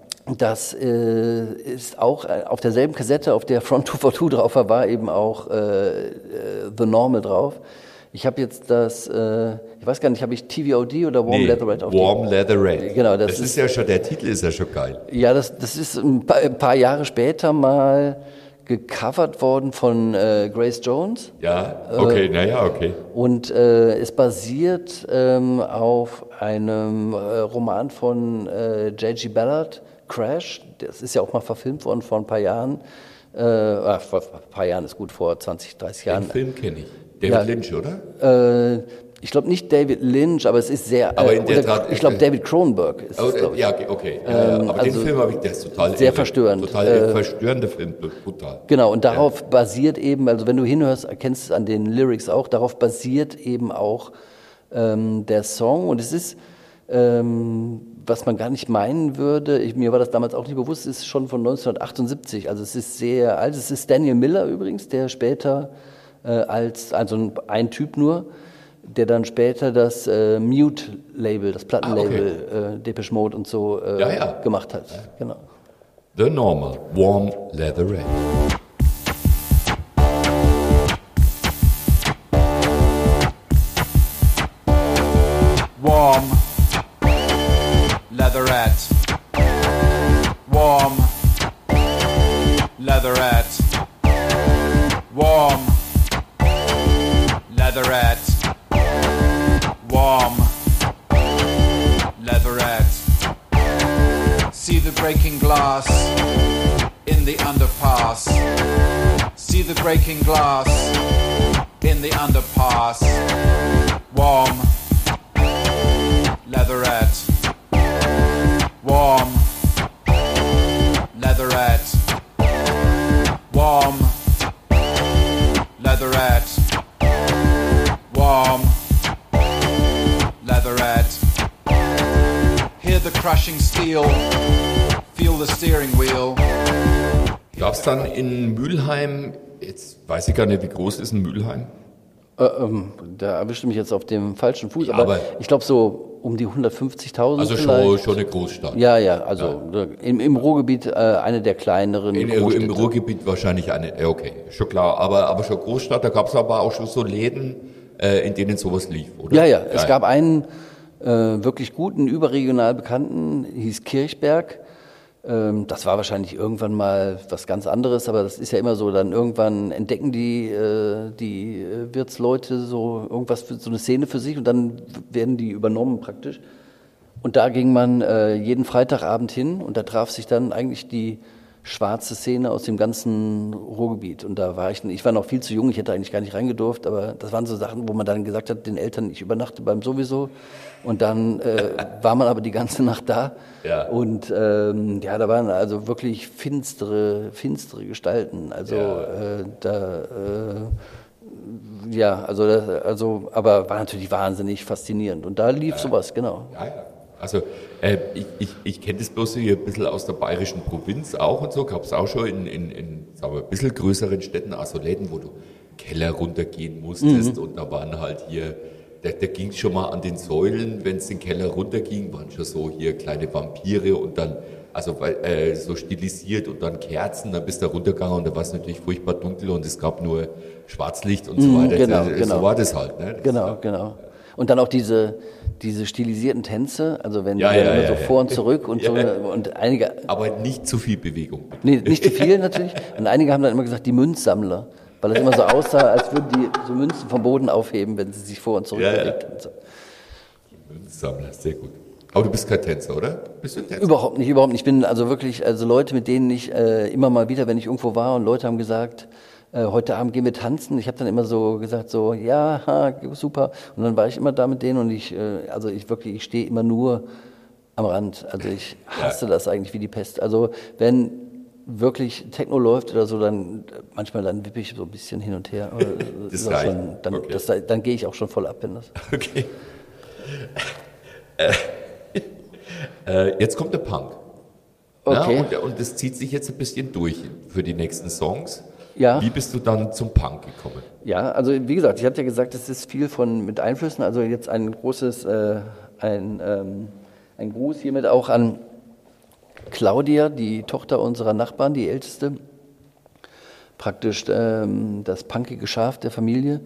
S3: das äh, ist auch äh, auf derselben Kassette, auf der Front two four two drauf war, war eben auch äh, äh, The Normal drauf. Ich habe jetzt das, äh, ich weiß gar nicht, habe ich T V O D oder Warm
S2: Nee,
S3: Leatherette auf
S2: Warm
S3: die?
S2: Leatherette.
S3: Genau, das
S2: das ist,
S3: ist-
S2: ja schon, der Titel ist ja schon geil.
S3: Ja, das, das ist ein paar, ein paar Jahre später mal gecovert worden von äh, Grace Jones.
S2: Ja, okay, naja, okay.
S3: Und äh, es basiert ähm, auf einem äh, Roman von äh, J G Ballard, Crash. Das ist ja auch mal verfilmt worden vor ein paar Jahren. Äh, ah, vor ein paar Jahren ist gut, vor zwanzig, dreißig
S2: Den
S3: Jahren.
S2: Film kenne ich. David
S3: Ja.
S2: Lynch, oder?
S3: Äh, ich glaube nicht David Lynch, aber es ist sehr.
S2: Aber
S3: äh,
S2: in der
S3: oder,
S2: Tat-
S3: ich glaube David Cronenberg ist
S2: Oh,
S3: es, glaube ich.
S2: ja, okay, okay. Ja,
S3: Ähm,
S2: aber
S3: also
S2: den Film habe ich, der ist total
S3: sehr
S2: irre.
S3: verstörend.
S2: Total
S3: Äh,
S2: verstörender Film, brutal.
S3: Genau, und darauf basiert eben, also wenn du hinhörst, erkennst du es an den Lyrics auch, darauf basiert eben auch ähm, der Song. Und es ist, ähm, was man gar nicht meinen würde, ich, mir war das damals auch nicht bewusst, es ist schon von neunzehnhundertachtundsiebzig. Also es ist sehr alt. Es ist Daniel Miller übrigens, der später äh, als, also ein, ein Typ nur, der dann später das äh, Mute-Label, das Plattenlabel, äh, Depeche Mode und so äh,
S2: Ja, ja.
S3: gemacht hat. Genau.
S2: The Normal, Warm Leatherette.
S1: Warm leatherette. Warm leatherette. Warm leatherette. Warm leatherette. See the breaking glass in the underpass. See the breaking glass in the underpass. Warm, leatherette. Warm, leatherette. Warm, leatherette. Warm, leatherette. Hear the crushing steel, feel the steering wheel.
S2: Gab es dann in Mülheim, jetzt weiß ich gar nicht, wie groß ist ein Mülheim?
S3: Äh, ähm, da erwischte mich jetzt auf dem falschen Fuß,
S2: Ja,
S3: aber,
S2: aber-
S3: ich glaube so um die hundertfünfzigtausend
S2: Also
S3: vielleicht.
S2: schon, schon eine Großstadt.
S3: Ja, ja, also Im, im Ruhrgebiet äh, eine der kleineren
S2: In,
S3: Großstädte.
S2: Im Ruhrgebiet wahrscheinlich eine, ja, okay, schon klar, aber, aber schon Großstadt, da gab es aber auch schon so Läden, äh, in denen sowas lief, oder?
S3: Ja, ja, es gab einen äh, wirklich guten, überregional bekannten, hieß Kirchberg. Ähm, das war wahrscheinlich irgendwann mal was ganz anderes, aber das ist ja immer so, dann irgendwann entdecken die, äh, die äh, Wirtsleute so irgendwas, für, so eine Szene für sich und dann werden die übernommen praktisch. Und da ging man äh, jeden Freitagabend hin und da traf sich dann eigentlich die schwarze Szene aus dem ganzen Ruhrgebiet. Und da war ich, ich war noch viel zu jung, ich hätte eigentlich gar nicht reingedurft, aber das waren so Sachen, wo man dann gesagt hat, den Eltern, ich übernachte beim sowieso. Und dann äh, war man aber die ganze Nacht da.
S2: Ja.
S3: Und ähm, ja, da waren also wirklich finstere, finstere Gestalten. Also
S2: Ja.
S3: äh, da, äh, ja, also, das, also, aber war natürlich wahnsinnig faszinierend. Und da lief sowas, genau.
S2: Ja, ja. Also äh, ich, ich, ich kenne das bloß hier ein bisschen aus der bayerischen Provinz auch und so, gab es auch schon in, in, in sagen wir, ein bisschen größeren Städten, also Läden, wo du Keller runtergehen musstest
S3: Mhm.
S2: und da waren halt hier, da, da ging es schon mal an den Säulen, wenn es den Keller runterging, waren schon so hier kleine Vampire und dann, also weil, äh, so stilisiert und dann Kerzen, dann bist du da runtergegangen und da war es natürlich furchtbar dunkel und es gab nur Schwarzlicht und so
S3: Mhm,
S2: weiter.
S3: genau,
S2: so
S3: genau.
S2: war das halt. Ne? Das
S3: Genau,
S2: war-
S3: genau. Und dann auch diese, diese stilisierten Tänze, also wenn
S2: Ja,
S3: die dann
S2: ja,
S3: immer
S2: ja,
S3: so
S2: ja.
S3: vor und zurück und
S2: Ja.
S3: so und einige,
S2: Aber nicht zu viel Bewegung.
S3: nee, nicht zu viel natürlich. Und einige haben dann immer gesagt, die Münzsammler, weil es immer so aussah, als würden die so Münzen vom Boden aufheben, wenn sie sich vor und zurück
S2: Ja, ja.
S3: bewegt haben. So.
S2: Münzsammler, sehr gut. Aber du bist kein Tänzer, oder? Bist du ein Tänzer?
S3: Überhaupt nicht, überhaupt nicht. Ich bin also wirklich, also Leute, mit denen ich äh, immer mal wieder, wenn ich irgendwo war und Leute haben gesagt, äh, heute Abend gehen wir tanzen. Ich habe dann immer so gesagt, so, ja, ha, super. Und dann war ich immer da mit denen und ich, äh, also ich wirklich, ich stehe immer nur am Rand. Also ich hasse
S2: Ja.
S3: das eigentlich wie die Pest. Also wenn wirklich Techno läuft oder so, dann äh, manchmal dann wippe ich so ein bisschen hin und her. Aber, äh,
S2: Das
S3: ist auch
S2: reicht.
S3: schon, dann,
S2: Okay.
S3: das, dann gehe ich auch schon voll ab, wenn das.
S2: Okay. Äh, äh, jetzt kommt der Punk.
S3: Okay.
S2: Ja, und, und das zieht sich jetzt ein bisschen durch für die nächsten Songs.
S3: Ja.
S2: Wie bist du dann zum Punk gekommen?
S3: Ja, also wie gesagt, ich hatte ja gesagt, es ist viel von mit Einflüssen. Also jetzt ein großes, äh, ein, ähm, ein Gruß hiermit auch an Claudia, die Tochter unserer Nachbarn, die älteste, praktisch ähm, das punkige Schaf der Familie.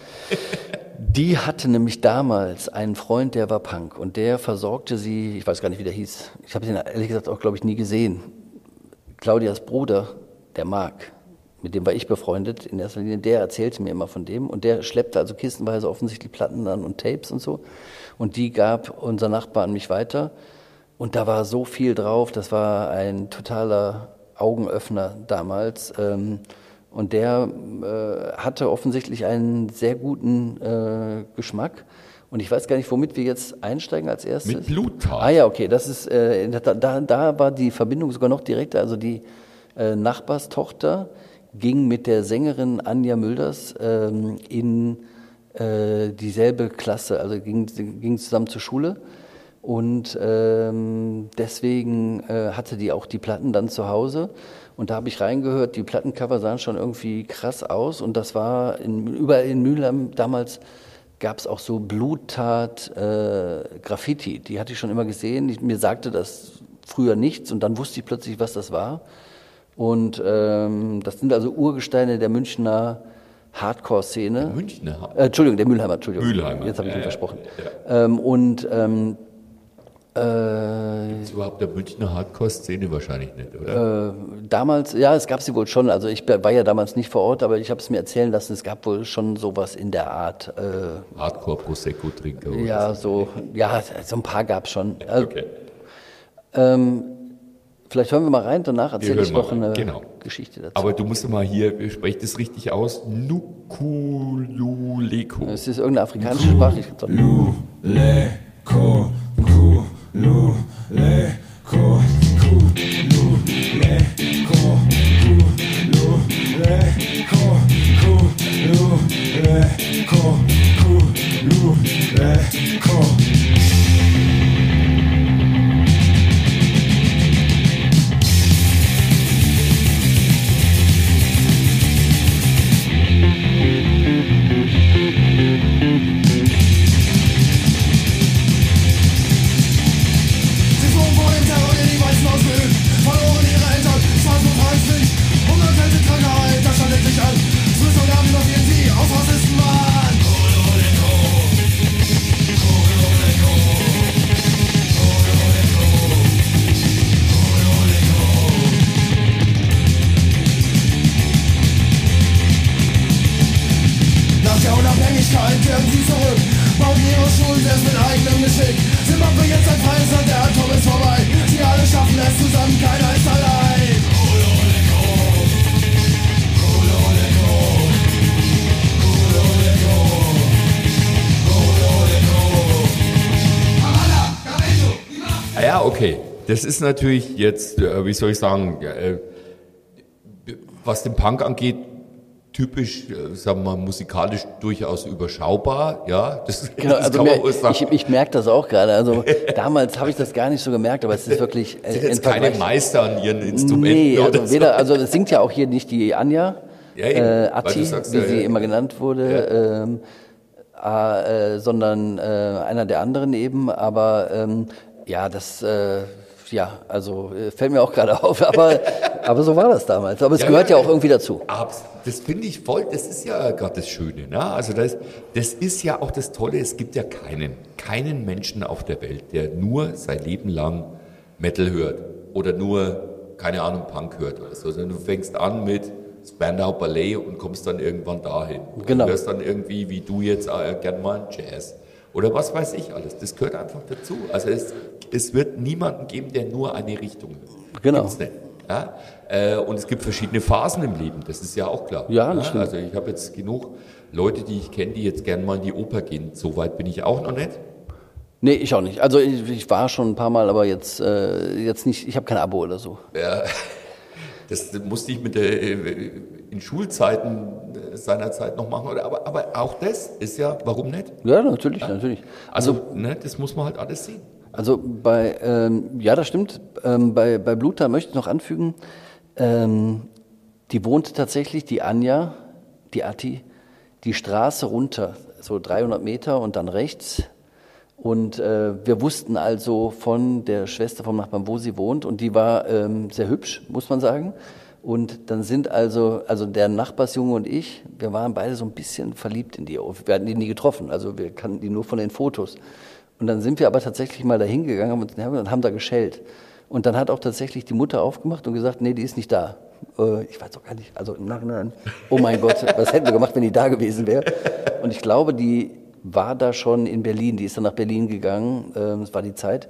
S3: Die hatte nämlich damals einen Freund, der war Punk und der versorgte sie, ich weiß gar nicht, wie der hieß. Ich habe den ehrlich gesagt auch, glaube ich, nie gesehen. Claudias Bruder, der Marc, mit dem war ich befreundet in erster Linie, der erzählte mir immer von dem und der schleppte also kistenweise offensichtlich Platten an und Tapes und so und die gab unser Nachbar an mich weiter und da war so viel drauf, das war ein totaler Augenöffner damals ähm, und der äh, hatte offensichtlich einen sehr guten äh, Geschmack und ich weiß gar nicht, womit wir jetzt einsteigen als erstes.
S2: Mit Bluttat.
S3: Ah ja, okay, das ist, äh, da, da, da war die Verbindung sogar noch direkter, also die äh, Nachbarstochter ging mit der Sängerin Anja Mülders ähm, in äh, dieselbe Klasse, also ging, ging zusammen zur Schule und ähm, deswegen äh, hatte die auch die Platten dann zu Hause und da habe ich reingehört, die Plattencover sahen schon irgendwie krass aus und das war in, überall in Mülheim damals gab es auch so Bluttat äh, Graffiti, die hatte ich schon immer gesehen, ich, mir sagte das früher nichts und dann wusste ich plötzlich, was das war. Und ähm, das sind also Urgesteine der Münchner Hardcore-Szene.
S2: Münchner.
S3: Äh, Entschuldigung, der Mülheimer, Entschuldigung.
S2: Mülheimer,
S3: Jetzt habe ich
S2: ja,
S3: ihn
S2: ja,
S3: versprochen.
S2: ja.
S3: Ähm, und ähm, äh,
S2: Ist überhaupt der Münchner Hardcore-Szene wahrscheinlich nicht, oder?
S3: damals, ja, es gab sie wohl schon. Also ich war ja damals nicht vor Ort, aber ich habe es mir erzählen lassen, es gab wohl schon sowas in der Art. Äh,
S2: Hardcore-Prosecco-Trinker oder
S3: ja, so, ja, so ein paar gab es schon. Also,
S2: Okay.
S3: Ähm, vielleicht hören wir mal rein, danach erzähle ich
S2: hören
S3: noch
S2: mal rein,
S3: eine
S2: genau.
S3: Geschichte dazu.
S2: Aber du musst mal hier, sprecht das richtig aus, Nukululeko.
S3: Es ist irgendeine afrikanische Sprache. Ich glaub,
S4: Leko, ku, lu, leko, ku, lu, leko, ku, lu, leko, ku, lu, leko, ku, lu, leko. Nach der Unabhängigkeit kehren sie zurück, bauen ihre Schulen selbst mit eigenem Geschick. Zimbabwe jetzt ein freies Land, der Atom ist vorbei. Sie alle schaffen es zusammen, keiner ist allein.
S2: Ah ja, okay. Das ist natürlich jetzt, äh, wie soll ich sagen, äh, was den Punk angeht, typisch, äh, sagen wir mal, musikalisch durchaus überschaubar, ja. Das,
S3: Genau,
S2: das
S3: also
S2: kann man
S3: mir,
S2: wohl sagen.
S3: ich, ich merke das auch gerade. Also damals habe ich das gar nicht so gemerkt, aber es ist wirklich äh,
S2: Sind jetzt
S3: im
S2: keine
S3: Vergleich-
S2: Meister an ihren Instrumenten
S3: Nee,
S2: oder
S3: also
S2: so.
S3: weder, also es singt ja auch hier nicht die Anja,
S2: Ja, eben,
S3: äh,
S2: weil du
S3: Atti,
S2: sagst
S3: wie
S2: ja,
S3: sie
S2: ja.
S3: immer genannt wurde, ähm, äh, äh, sondern äh, einer der anderen eben. Aber ähm, ja, das, äh, ja, also äh, fällt mir auch gerade auf. Aber, aber so war das damals. Aber es
S2: Ja,
S3: gehört
S2: ja,
S3: ja auch
S2: ja.
S3: irgendwie dazu.
S2: Abs- Das finde ich voll, das ist ja gerade das Schöne. Ne? Also das, das ist ja auch das Tolle, es gibt ja keinen, keinen Menschen auf der Welt, der nur sein Leben lang Metal hört oder nur, keine Ahnung, Punk hört oder so. Sondern du fängst an mit Spandau Ballet und kommst dann irgendwann dahin.
S3: Genau.
S2: Du hörst dann irgendwie, wie du jetzt, äh, gern mal Jazz oder was weiß ich alles. Das gehört einfach dazu. Also es, es wird niemanden geben, der nur eine Richtung hört.
S3: Genau.
S2: Gibt's nicht. Ja? Äh, und es gibt verschiedene Phasen im Leben, das ist ja auch klar.
S3: Ja, das stimmt.
S2: Also ich habe jetzt genug Leute, die ich kenne, die jetzt gerne mal in die Oper gehen. So weit bin ich auch noch nicht.
S3: Nee, ich auch nicht. Also ich, ich war schon ein paar Mal, aber jetzt, äh, jetzt nicht, ich habe kein Abo oder so.
S2: Ja, das musste ich mit der, äh, in Schulzeiten äh, seinerzeit noch machen. Oder, aber, aber auch das ist ja, warum nicht?
S3: Ja, natürlich, natürlich.
S2: Also ne, das muss man halt alles sehen.
S3: Also bei, ähm, ja, das stimmt. Ähm, bei, bei Bluter möchte ich noch anfügen, ähm, die wohnte tatsächlich, die Anja, die Atti, die Straße runter, so dreihundert Meter und dann rechts. Und äh, wir wussten also von der Schwester vom Nachbarn, wo sie wohnt. Und die war ähm, sehr hübsch, muss man sagen. Und dann sind also, also der Nachbarsjunge und ich, wir waren beide so ein bisschen verliebt in die. Wir hatten die nie getroffen, also wir kannten die nur von den Fotos. Und dann sind wir aber tatsächlich mal dahin gegangen und haben, haben da geschellt. Und dann hat auch tatsächlich die Mutter aufgemacht und gesagt, nee, die ist nicht da. Äh, ich weiß auch gar nicht, also im Nachhinein, oh mein Gott, was hätten wir gemacht, wenn die da gewesen wäre? Und ich glaube, die war da schon in Berlin, die ist dann nach Berlin gegangen, äh, das war die Zeit.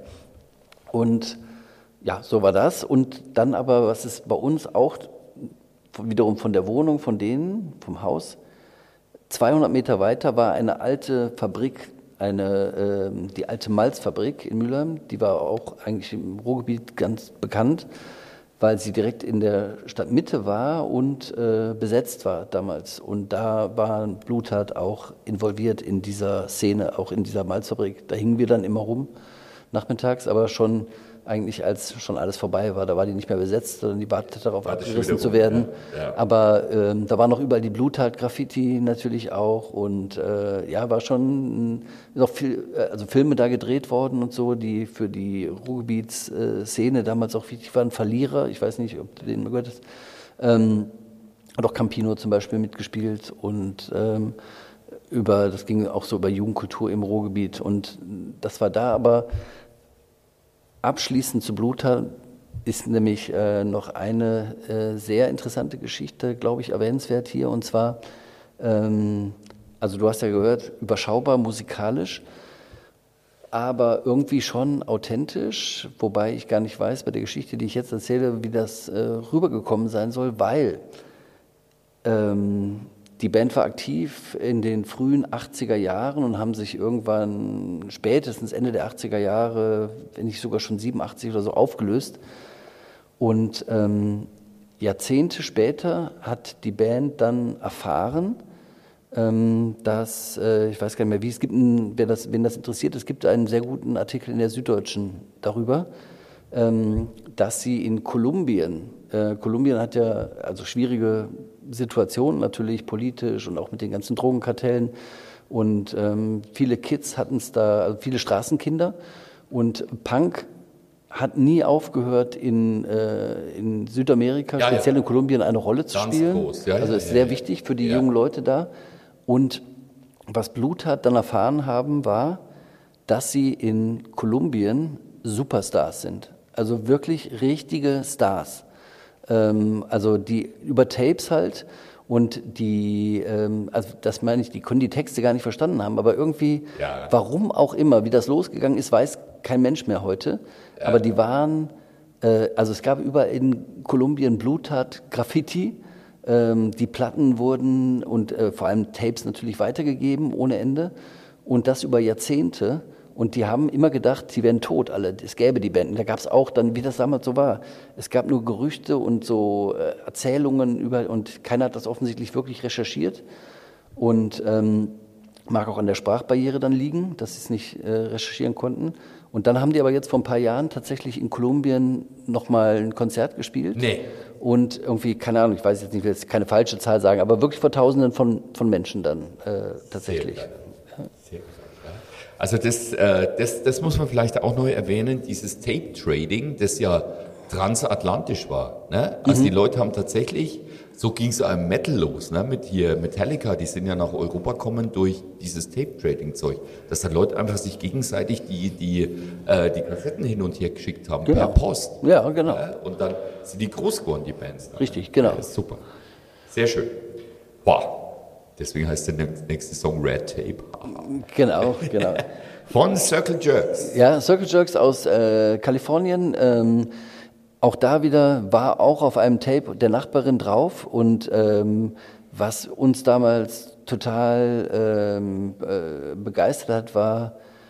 S3: Und ja, so war das. Und dann aber, was ist bei uns auch wiederum von der Wohnung, von denen, vom Haus, zweihundert Meter weiter war eine alte Fabrik, eine, äh, die alte Malzfabrik in Mülheim, die war auch eigentlich im Ruhrgebiet ganz bekannt, weil sie direkt in der Stadtmitte war und äh, besetzt war damals. Und da war Bluthard auch involviert in dieser Szene, auch in dieser Malzfabrik. Da hingen wir dann immer rum, nachmittags, aber schon eigentlich als schon alles vorbei war, da war die nicht mehr besetzt, sondern die wartete darauf,
S2: War das
S3: abgerissen
S2: schon
S3: zu
S2: wieder
S3: werden.
S2: rum, ja. Ja.
S3: Aber ähm, da war noch überall die Bluthard-Graffiti natürlich auch und äh, ja, war schon noch viel, also Filme da gedreht worden und so, die für die Ruhrgebiets-Szene damals auch wichtig waren. Verlierer, ich weiß nicht, ob du den mal gehört hast, ähm, hat auch Campino zum Beispiel mitgespielt und ähm, über, das ging auch so über Jugendkultur im Ruhrgebiet und das war da, aber abschließend zu Bluthard ist nämlich äh, noch eine äh, sehr interessante Geschichte, glaube ich, erwähnenswert hier. Und zwar, ähm, also du hast ja gehört, überschaubar musikalisch, aber irgendwie schon authentisch, wobei ich gar nicht weiß bei der Geschichte, die ich jetzt erzähle, wie das äh, rübergekommen sein soll, weil ähm, die Band war aktiv in den frühen achtziger Jahren und haben sich irgendwann spätestens Ende der achtziger Jahre, wenn nicht sogar schon siebenundachtzig oder so, aufgelöst. Und ähm, Jahrzehnte später hat die Band dann erfahren, ähm, dass, äh, ich weiß gar nicht mehr wie, es gibt, einen, wer das, wen das interessiert, es gibt einen sehr guten Artikel in der Süddeutschen darüber, ähm, dass sie in Kolumbien, äh, Kolumbien hat ja also schwierige Situationen natürlich politisch und auch mit den ganzen Drogenkartellen und ähm, viele Kids hatten es da, also viele Straßenkinder und Punk hat nie aufgehört, in, äh, in Südamerika,
S2: ja,
S3: speziell
S2: ja.
S3: in Kolumbien, eine Rolle zu
S2: Ganz
S3: spielen.
S2: groß. Ja,
S3: also
S2: ja,
S3: ist
S2: ja,
S3: sehr
S2: ja.
S3: wichtig für die
S2: Ja.
S3: jungen Leute da. Und was Blut hat dann erfahren haben, war, dass sie in Kolumbien Superstars sind. Also wirklich richtige Stars. Ähm, also die über Tapes halt. Und die, ähm, also das meine ich, die können die Texte gar nicht verstanden haben, aber irgendwie,
S2: Ja.
S3: warum auch immer, wie das losgegangen ist, weiß kein Mensch mehr heute.
S2: Ja.
S3: Aber die waren, äh, also es gab überall in Kolumbien Bluttat, Graffiti, ähm, die Platten wurden und äh, vor allem Tapes natürlich weitergegeben ohne Ende und das über Jahrzehnte. Und die haben immer gedacht, sie wären tot alle, es gäbe die Band. Da gab es auch dann, wie das damals so war, es gab nur Gerüchte und so äh, Erzählungen über, und keiner hat das offensichtlich wirklich recherchiert. Und ähm, mag auch an der Sprachbarriere dann liegen, dass sie es nicht äh, recherchieren konnten. Und dann haben die aber jetzt vor ein paar Jahren tatsächlich in Kolumbien nochmal ein Konzert gespielt.
S2: Nee.
S3: Und irgendwie, keine Ahnung, ich weiß jetzt nicht, ich will jetzt keine falsche Zahl sagen, aber wirklich vor Tausenden von, von Menschen dann äh, tatsächlich.
S2: Sehr geil. Sehr geil. Also das, äh, das, das muss man vielleicht auch neu erwähnen, dieses Tape-Trading, das ja transatlantisch war. Ne? Also
S3: Mhm.
S2: die Leute haben tatsächlich, so ging es einem Metal los, ne? Mit hier Metallica, die sind ja nach Europa gekommen durch dieses Tape-Trading-Zeug, dass dann Leute einfach sich gegenseitig die, die, äh, die Kassetten hin und her geschickt haben,
S3: Genau.
S2: per Post.
S3: Ja, genau.
S2: Ja? Und dann sind die groß geworden, die Bands. Ne?
S3: Richtig, genau.
S2: Ja, super. Sehr schön. Wow. Deswegen heißt der nächste Song Red Tape.
S3: Genau, genau.
S2: Von Circle Jerks.
S3: Ja, Circle Jerks aus äh, Kalifornien. Ähm, auch da wieder war auch auf einem Tape der Nachbarin drauf und ähm, was uns damals total ähm, äh, begeistert hat, war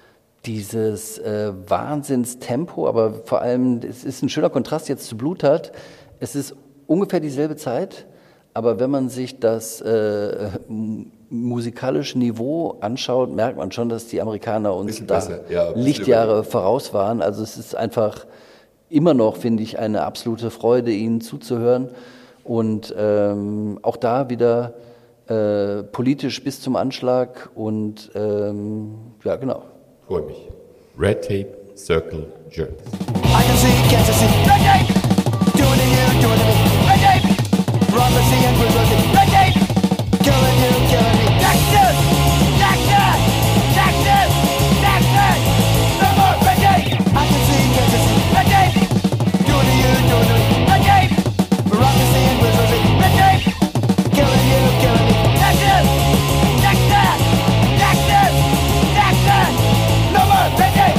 S3: dieses äh, Wahnsinnstempo, aber vor allem, es ist ein schöner Kontrast jetzt zu Bluttat. Es ist ungefähr dieselbe Zeit, aber wenn man sich das äh, m- musikalische Niveau anschaut, merkt man schon, dass die Amerikaner uns
S2: Bisschen
S3: da
S2: besser, ja, ein bisschen
S3: Lichtjahre voraus waren. Also es ist einfach immer noch, finde ich, eine absolute Freude, ihnen zuzuhören. Und ähm, auch da wieder äh, politisch bis zum Anschlag und ähm, ja, genau.
S2: Freue mich. Red Tape, Circle Jerks.
S4: I can see, can't you see? Red tape! Doing to you, doing to me. Red tape! Prophecy and brutality. Red tape! Killing you, killing me. Texas! Texas! Texas! Texas! No more red tape! I can see, can't you see? Red tape! Doing to you, doing to me. Red tape! Prophecy and brutality. Red tape! Killing you, killing me. Texas! Texas! Texas! Texas! No more red tape!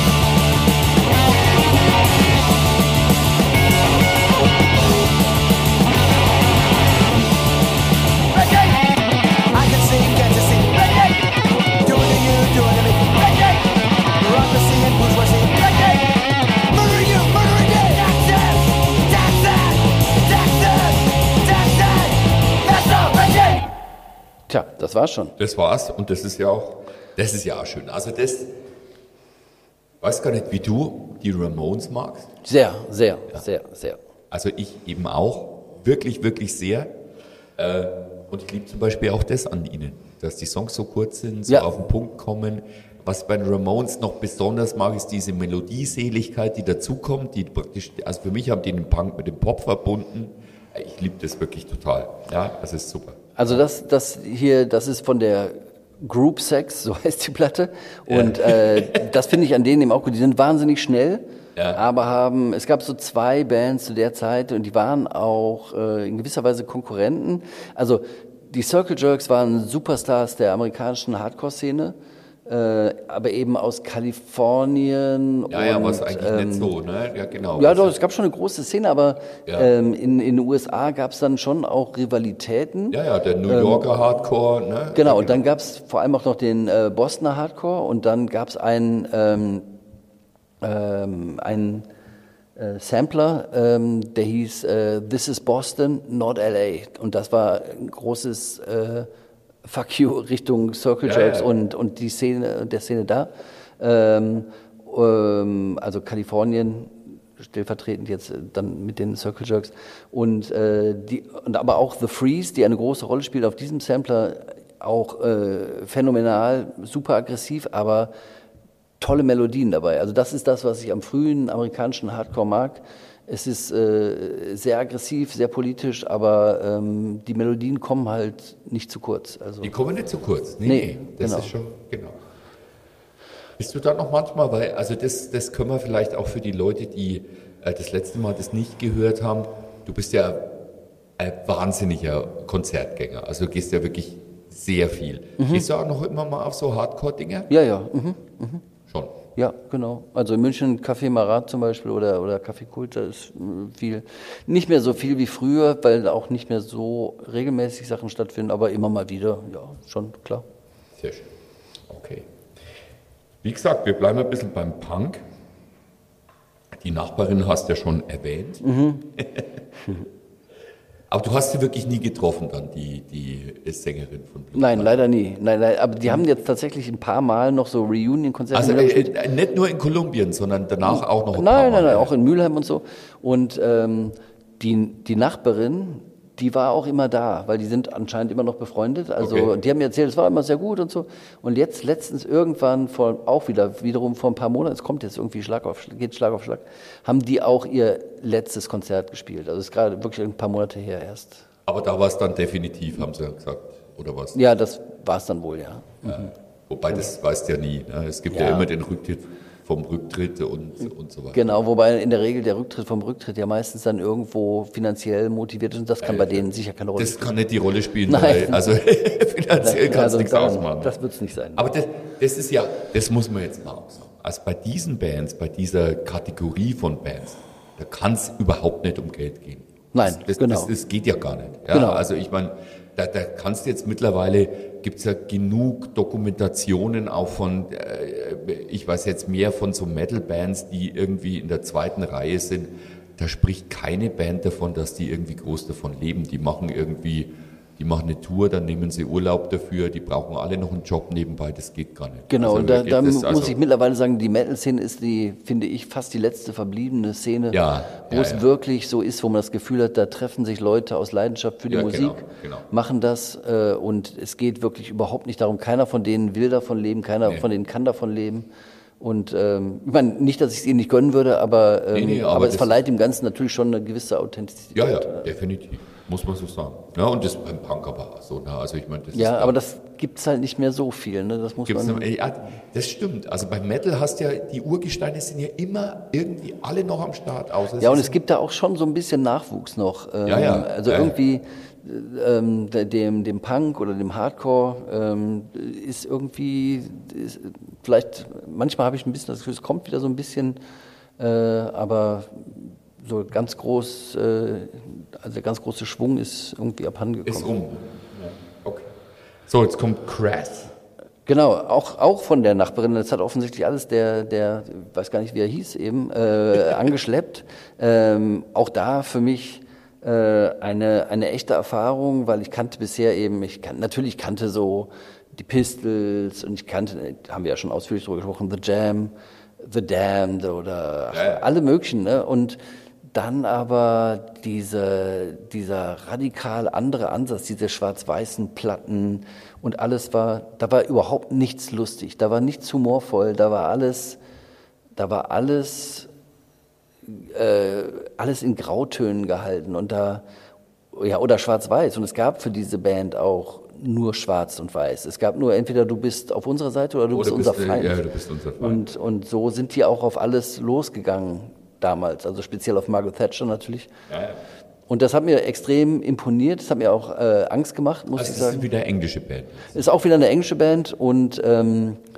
S4: Red tape! I can see, can't you see? Red tape! Doing to you, doing to me. Red tape! Bureaucracy and bourgeoisie. Red tape! Murdering you, murdering me. Texas! Texas! Texas! Texas! That's all, red tape!
S3: Tja, das war's schon.
S2: Das war's und das ist ja auch, das ist ja auch schön. Also das, weiß gar nicht, wie du die Ramones magst.
S3: Sehr, sehr, sehr, sehr.
S2: Also ich eben auch, wirklich, wirklich sehr. Äh, und ich liebe zum Beispiel auch das an ihnen, dass die Songs so kurz sind, so
S3: Ja.
S2: auf den Punkt kommen. Was bei den Ramones noch besonders mag, ist diese Melodieseligkeit, die dazukommt, die praktisch, also für mich haben die den Punk mit dem Pop verbunden. Ich liebe das wirklich total. Ja, das ist super.
S3: Also das, das hier, das ist von der Group Sex, so heißt die Platte. Und äh, das finde ich an denen eben auch gut. Die sind wahnsinnig schnell,
S2: Ja.
S3: aber haben, es gab so zwei Bands zu der Zeit und die waren auch äh, in gewisser Weise Konkurrenten. Also die Circle Jerks waren Superstars der amerikanischen Hardcore-Szene. äh, aber eben aus Kalifornien.
S2: Ja, ja,
S3: und,
S2: was eigentlich
S3: ähm,
S2: nicht so, ne? Ja, genau.
S3: Ja,
S2: Was-
S3: doch, es gab schon eine große Szene, aber
S2: Ja.
S3: ähm, in, in den U S A gab es dann schon auch Rivalitäten.
S2: ja, ja, der New Yorker Hardcore, ne?
S3: Genau,
S2: Ja,
S3: und dann gab es vor allem auch noch den äh, Bostoner Hardcore und dann gab es einen, ähm, ähm, einen äh, Sampler, ähm, der hieß äh, This is Boston, not L A. Und das war ein großes äh, Fuck you Richtung Circle
S2: Ja,
S3: Jerks
S2: ja.
S3: und, und die Szene, der Szene da. Ähm, ähm, also Kalifornien, stellvertretend jetzt äh, dann mit den Circle Jerks und, äh, die, und aber auch The Freeze, die eine große Rolle spielt auf diesem Sampler, auch äh, phänomenal, super aggressiv, aber tolle Melodien dabei. Also das ist das, was ich am frühen amerikanischen Hardcore mag. Es ist äh, sehr aggressiv, sehr politisch, aber ähm, die Melodien kommen halt nicht zu kurz. Also
S2: Die kommen nicht zu kurz. Nee,
S3: Nee,
S2: nee, das
S3: genau.
S2: ist schon, genau. Bist du da noch manchmal, weil, also das, das können wir vielleicht auch für die Leute, die äh, das letzte Mal das nicht gehört haben, du bist ja ein wahnsinniger Konzertgänger, also du gehst ja wirklich sehr viel. Gehst du auch noch immer mal auf so Hardcore-Dinger?
S3: ja, ja, mhm.
S2: Schon.
S3: Ja, genau. Also in München Café Marat zum Beispiel oder, oder Café Kult, da ist äh, viel. Nicht mehr so viel wie früher, weil auch nicht mehr so regelmäßig Sachen stattfinden, aber immer mal wieder, ja, schon, klar.
S2: Sehr schön. Okay. Wie gesagt, wir bleiben ein bisschen beim Punk. Die Nachbarin hast du ja schon erwähnt. Aber du hast sie wirklich nie getroffen dann, die, die Sängerin von Blue
S3: Nein,
S2: Panther.
S3: leider nie. Nein, nein, aber die haben jetzt tatsächlich ein paar Mal noch so Reunion-Konzerte
S2: Also
S3: gespielt.
S2: äh, äh, nicht nur in Kolumbien, sondern danach auch noch ein paar
S3: Nein,
S2: Mal.
S3: nein, nein, auch in Mülheim und so. Und ähm, die, die Nachbarin, die war auch immer da, weil die sind anscheinend immer noch befreundet. Also
S2: Okay.
S3: die haben mir erzählt, es war immer sehr gut und so. Und jetzt letztens irgendwann, vor, auch wieder wiederum vor ein paar Monaten, es kommt jetzt irgendwie Schlag auf, geht Schlag auf Schlag, haben die auch ihr letztes Konzert gespielt. Also es ist gerade wirklich ein paar Monate her erst.
S2: Aber da war es dann definitiv, haben sie ja gesagt, oder was?
S3: Ja, das war es dann wohl, ja.
S2: Wobei, das weißt du ja nie. Ne? Es gibt ja.
S3: Ja.
S2: immer den Rücktritt vom Rücktritt und, und so weiter.
S3: Genau, wobei in der Regel der Rücktritt vom Rücktritt ja meistens dann irgendwo finanziell motiviert ist und das kann bei denen sicher keine Rolle
S2: Das
S3: spielen.
S2: kann nicht die Rolle spielen,
S3: Nein.
S2: weil also finanziell kannst
S3: Also
S2: du nichts
S3: dann-
S2: ausmachen.
S3: Das wird es nicht sein.
S2: Aber das, das ist ja, das muss man jetzt mal auch sagen. Also bei diesen Bands, bei dieser Kategorie von Bands, da kann es überhaupt nicht um Geld gehen.
S3: Nein,
S2: das,
S3: genau.
S2: Das, das geht ja gar nicht. Ja?
S3: Genau.
S2: Also ich meine, da, da kannst du jetzt mittlerweile, gibt es ja genug Dokumentationen auch von, äh, ich weiß jetzt mehr von so Metal-Bands, die irgendwie in der zweiten Reihe sind. Da spricht keine Band davon, dass die irgendwie groß davon leben. Die machen irgendwie, die machen eine Tour, dann nehmen sie Urlaub dafür, die brauchen alle noch einen Job nebenbei, das geht gar nicht.
S3: Genau,
S2: Also
S3: da,
S2: wirklich,
S3: da
S2: das-
S3: muss
S2: also-
S3: ich mittlerweile sagen, die Metal-Szene ist die, finde ich, fast die letzte verbliebene Szene,
S2: Ja,
S3: wo
S2: ja,
S3: es
S2: ja.
S3: wirklich so ist, wo man das Gefühl hat, da treffen sich Leute aus Leidenschaft für die
S2: Ja,
S3: Musik,
S2: genau, genau.
S3: machen das äh, und es geht wirklich überhaupt nicht darum, keiner von denen will davon leben, keiner
S2: Nee.
S3: von denen kann davon leben. Und ähm, ich meine, nicht, dass ich es ihnen nicht gönnen würde, aber, ähm,
S2: Nee, nee,
S3: aber,
S2: aber
S3: es
S2: das-
S3: verleiht dem Ganzen natürlich schon eine gewisse Authentizität.
S2: Ja, ja, definitiv. Muss man so sagen. Ja, und das beim Punk aber auch so. Ne? Also ich meine, das
S3: Ja,
S2: ist
S3: aber das gibt's halt nicht mehr so viel. Ne? Das muss
S2: gibt's
S3: man.
S2: noch, ja, das stimmt. Also beim Metal hast du ja, die Urgesteine sind ja immer irgendwie alle noch am Start. Außer
S3: Ja, und
S2: ist-
S3: es gibt da auch schon so ein bisschen Nachwuchs noch. Ähm,
S2: Ja, ja.
S3: Also
S2: Ja, ja.
S3: irgendwie ähm, de- dem, dem Punk oder dem Hardcore ähm, ist irgendwie, ist, vielleicht, manchmal habe ich ein bisschen das Gefühl, es kommt wieder so ein bisschen, äh, aber so ganz groß, äh, also der ganz große Schwung ist irgendwie abhandengekommen.
S2: ist um. Ja, okay. So, jetzt kommt Crass.
S3: Genau, auch, auch von der Nachbarin. Das hat offensichtlich alles der, der, ich weiß gar nicht, wie er hieß, eben, äh, angeschleppt. Ähm, auch da für mich äh, eine, eine echte Erfahrung, weil ich kannte bisher eben, ich kan natürlich kannte so die Pistols und ich kannte, haben wir ja schon ausführlich drüber gesprochen, The Jam, The Damned oder ach,
S2: Ja, ja.
S3: alle möglichen. Ne? Und dann aber diese, dieser radikal andere Ansatz, diese schwarz-weißen Platten und alles war, da war überhaupt nichts lustig, da war nichts humorvoll, da war alles, da war alles, äh, alles in Grautönen gehalten und da, ja, oder schwarz-weiß. Und es gab für diese Band auch nur schwarz und weiß. Es gab nur entweder du bist auf unserer Seite oder du
S2: Oder
S3: bist
S2: bist
S3: unser
S2: du-
S3: Feind.
S2: ja, du bist unser Feind.
S3: Und, und so sind die auch auf alles losgegangen damals, also speziell auf Margaret Thatcher natürlich.
S2: Ja, ja.
S3: Und das hat mir extrem imponiert, das hat mir auch äh, Angst gemacht, muss
S2: Also
S3: ich
S2: es ist
S3: sagen.
S2: wieder eine englische Band.
S3: Ist auch wieder eine englische Band und ähm,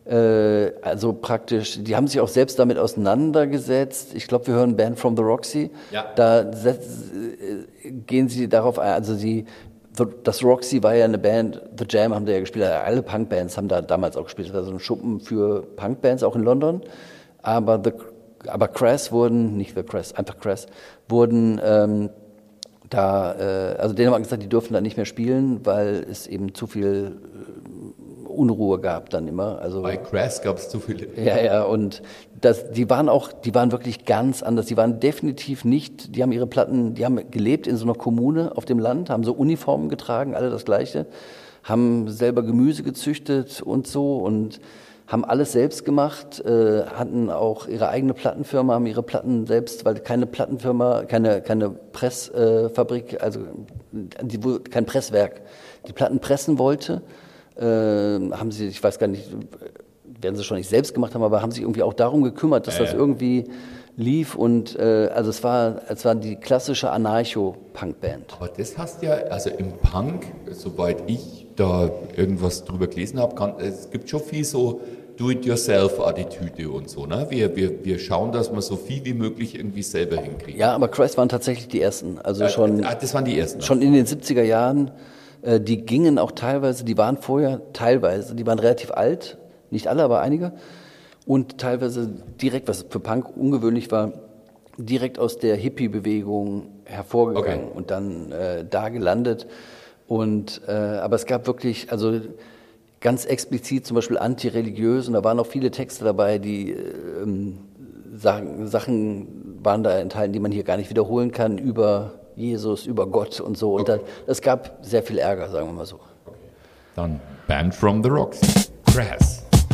S3: Äh, also praktisch, die haben sich auch selbst damit auseinandergesetzt. Ich glaube, wir hören Band from the Roxy.
S2: Ja.
S3: Da setz, äh, gehen sie darauf ein, also sie, das Roxy war ja eine Band, The Jam haben da ja gespielt, alle Punkbands haben da damals auch gespielt, das war so ein Schuppen für Punkbands, auch in London. Aber, the, aber Crass wurden, nicht The Crass, einfach Crass, wurden ähm, da, äh, also denen haben wir gesagt, die dürfen da nicht mehr spielen, weil es eben zu viel äh, Unruhe gab dann immer. Also,
S2: Bei Crass gab es zu viele.
S3: Ja, ja, und das, die waren auch, die waren wirklich ganz anders. Die waren definitiv nicht, die haben ihre Platten, die haben gelebt in so einer Kommune auf dem Land, haben so Uniformen getragen, alle das Gleiche, haben selber Gemüse gezüchtet und so und haben alles selbst gemacht, äh, hatten auch ihre eigene Plattenfirma, haben ihre Platten selbst, weil keine Plattenfirma, keine, keine Pressfabrik, äh, also die, kein Presswerk, die Platten pressen wollte, äh, haben sie, ich weiß gar nicht, werden sie schon nicht selbst gemacht haben, aber haben sich irgendwie auch darum gekümmert, dass
S2: ja,
S3: das
S2: ja.
S3: irgendwie lief und äh, also es war, es war die klassische Anarcho-Punk-Band.
S2: Aber das hast ja, also im Punk, soweit ich da irgendwas drüber gelesen habe, kann, es gibt schon viel so Do-it-yourself-Attitüde und so, ne? Wir, wir, wir schauen, dass wir so viel wie möglich irgendwie selber hinkriegen.
S3: Ja, aber Crass waren tatsächlich die ersten, also
S2: Äh,
S3: schon,
S2: ah, das waren die ersten.
S3: schon in den siebziger Jahren, äh, die gingen auch teilweise, die waren vorher teilweise, die waren relativ alt, nicht alle, aber einige, und teilweise direkt, was für Punk ungewöhnlich war, direkt aus der Hippie-Bewegung hervorgegangen
S2: Okay.
S3: und dann äh, da gelandet. Und äh, aber es gab wirklich, also ganz explizit zum Beispiel antireligiös, und da waren auch viele Texte dabei, die ähm, Sachen, Sachen waren da enthalten, die man hier gar nicht wiederholen kann, über Jesus, über Gott und so. Und
S2: Okay.
S3: da, es gab sehr viel Ärger, sagen wir mal so.
S2: Dann Band from the Roxy. Crass.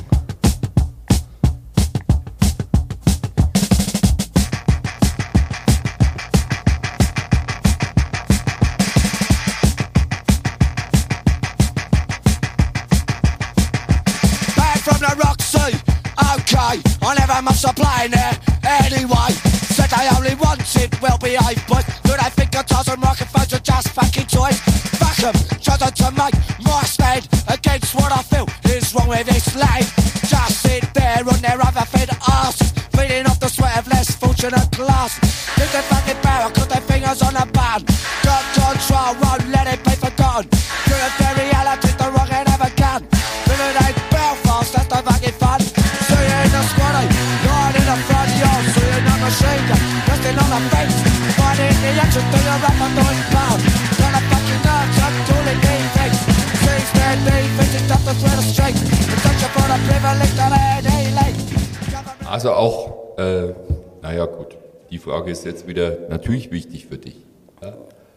S6: Back from the Roxy, okay, I never must supply it anyway. Said I only wanted well-behaved boys. Do they think guitars and microphones are just fucking toys? Fuck 'em, chosen to make my stand against what I feel is wrong with this land. Just sit there on their other fed asses, feeding off the sweat of less fortunate classes. Think they fucking power, cause their fingers on a button. Got control, won't let it be forgotten. You're a very reality, the wrong ain't ever gun. Living ain't Belfast, that's the fucking fun. See you in the squaddy, lying in the front yard. See you in the machine gun, resting on the fence. Finding the action, do your rap and doing pound. Got a fucking nerves, I'm tooling defense. Sees their defense, it's up the thread of strength. The touch upon a privilege that ain't elite.
S2: Also auch, äh, naja gut, die Frage ist jetzt wieder natürlich wichtig für dich. Ja?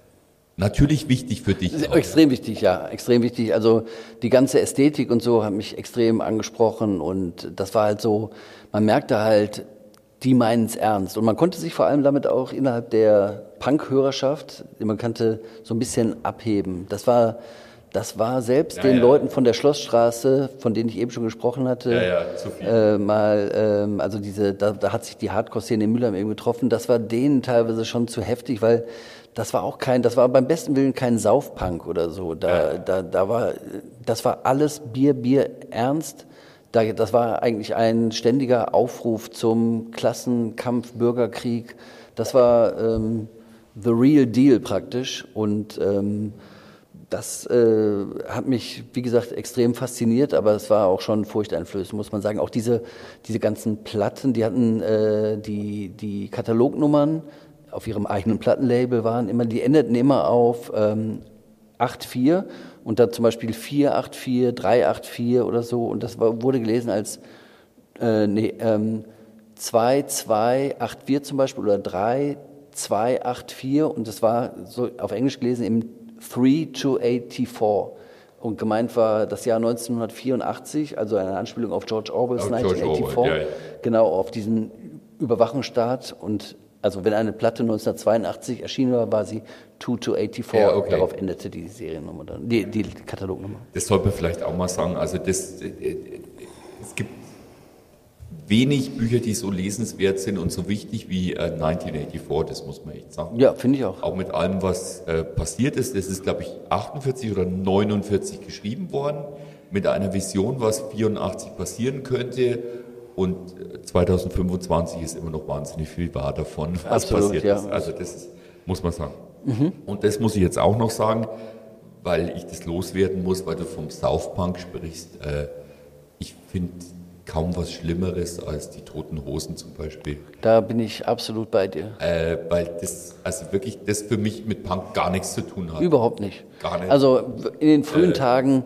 S2: Natürlich wichtig für dich. auch,
S3: Extrem wichtig, ja, extrem wichtig. Also die ganze Ästhetik und so hat mich extrem angesprochen und das war halt so, man merkte halt, die meinen es ernst. Und man konnte sich vor allem damit auch innerhalb der Punk-Hörerschaft, die man kannte, so ein bisschen abheben. Das war, das war selbst
S2: Ja,
S3: den
S2: ja.
S3: Leuten von der Schlossstraße, von denen ich eben schon gesprochen hatte,
S2: Ja, ja, zu viel.
S3: Äh, mal, ähm, also diese, da, da hat sich die Hardcore-Szene in Mülheim eben getroffen. Das war denen teilweise schon zu heftig, weil das war auch kein, das war beim besten Willen kein Saufpunk oder so. Da,
S2: Ja.
S3: da, da war, das war alles Bier, Bier ernst. Da, das war eigentlich ein ständiger Aufruf zum Klassenkampf, Bürgerkrieg. Das war ähm, the real deal praktisch. Und ähm, das äh, hat mich, wie gesagt, extrem fasziniert, aber es war auch schon furchteinflößend, muss man sagen. Auch diese, diese ganzen Platten, die hatten äh, die, die Katalognummern auf ihrem eigenen Plattenlabel waren immer, die endeten immer auf ähm, acht vier und da zum Beispiel vier acht vier, drei acht vier oder so und das war, wurde gelesen als äh, nee, ähm, zwei zwei acht vier zum Beispiel oder drei zwei acht vier und das war so auf Englisch gelesen im three to eighty-four und gemeint war das Jahr neunzehnhundertvierundachtzig, also eine Anspielung auf George Orwells
S2: Auf George
S3: neunzehnhundertvierundachtzig,
S2: Orwell, ja, ja.
S3: genau auf diesen Überwachungsstaat und also wenn eine Platte neunzehnhundertzweiundachtzig erschienen war, war sie two to eighty-four.
S2: Ja, okay.
S3: Darauf endete die Seriennummer dann, die, die Katalognummer.
S2: Das sollte man vielleicht auch mal sagen. Also das, äh, äh, es gibt wenig Bücher, die so lesenswert sind und so wichtig wie äh, neunzehnhundertvierundachtzig, das muss man echt sagen.
S3: Ja, finde ich auch.
S2: Auch mit allem, was äh, passiert ist. Das ist, glaube ich, achtundvierzig oder neunundvierzig geschrieben worden. mit einer Vision, was vierundachtzig passieren könnte. Und zwanzig fünfundzwanzig ist immer noch wahnsinnig viel wahr davon, was
S3: Absolut,
S2: passiert
S3: ja.
S2: ist. Also das ist, muss man sagen. Mhm. Und das muss ich jetzt auch noch sagen, weil ich das loswerden muss, weil du vom South Punk sprichst. Äh, ich finde kaum was Schlimmeres als die Toten Hosen zum Beispiel.
S3: Da bin ich absolut bei dir.
S2: Äh, weil das, also wirklich, das für mich mit Punk gar nichts zu tun hat.
S3: Überhaupt nicht.
S2: Gar nicht.
S3: Also in den frühen
S2: Äh.
S3: Tagen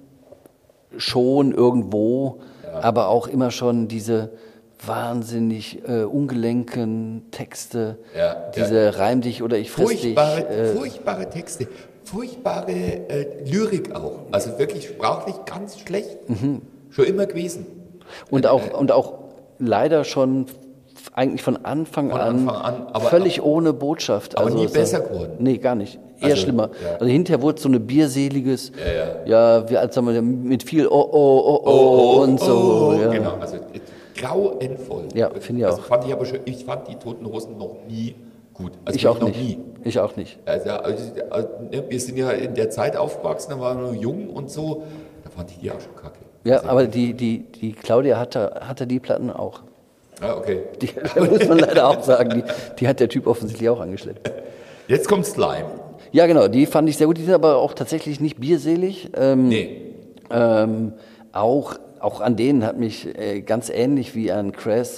S3: schon irgendwo,
S2: Ja.
S3: aber auch immer schon diese wahnsinnig äh, ungelenken Texte,
S2: Ja,
S3: diese
S2: ja.
S3: Reim dich oder ich friss dich.
S2: Furchtbare,
S3: Äh,
S2: furchtbare Texte, furchtbare äh, Lyrik auch. Also wirklich sprachlich ganz schlecht.
S3: Mhm.
S2: Schon immer gewesen.
S3: und, auch, und auch leider schon f- eigentlich von Anfang,
S2: Von
S3: an,
S2: Anfang an, aber-
S3: völlig ohne Botschaft.
S2: aber nie
S3: es-
S2: besser geworden.
S3: Nee, gar nicht. Eher
S2: Also,
S3: schlimmer.
S2: ja.
S3: Also hinterher wurde es so eine bierseliges,
S2: Ja,
S3: ja, wie als sagen wir, mit viel Oh, oh, oh, oh, und so.
S2: oh,
S3: ja.
S2: Genau, also äh, grauenvoll.
S3: Ja, finde ich
S2: also,
S3: auch.
S2: Fand ich, aber schon, ich fand die Toten Hosen noch nie gut. Also
S3: Ich auch
S2: noch
S3: nicht.
S2: nie.
S3: Ich auch nicht.
S2: Also, also, also, ne, wir sind ja in der Zeit aufgewachsen, da waren wir noch jung und so. Da fand ich die auch schon kacke.
S3: Ja,
S2: Also,
S3: aber die, die, die Claudia hatte, hatte die Platten auch.
S2: ah, okay.
S3: Die muss man leider auch sagen, die, die hat der Typ offensichtlich auch angeschleppt.
S2: Jetzt kommt Slime.
S3: Ja, genau, die fand ich sehr gut. Die sind aber auch tatsächlich nicht bierselig. Ähm,
S2: Nee.
S3: ähm, auch, auch an denen hat mich äh, ganz ähnlich wie an Crass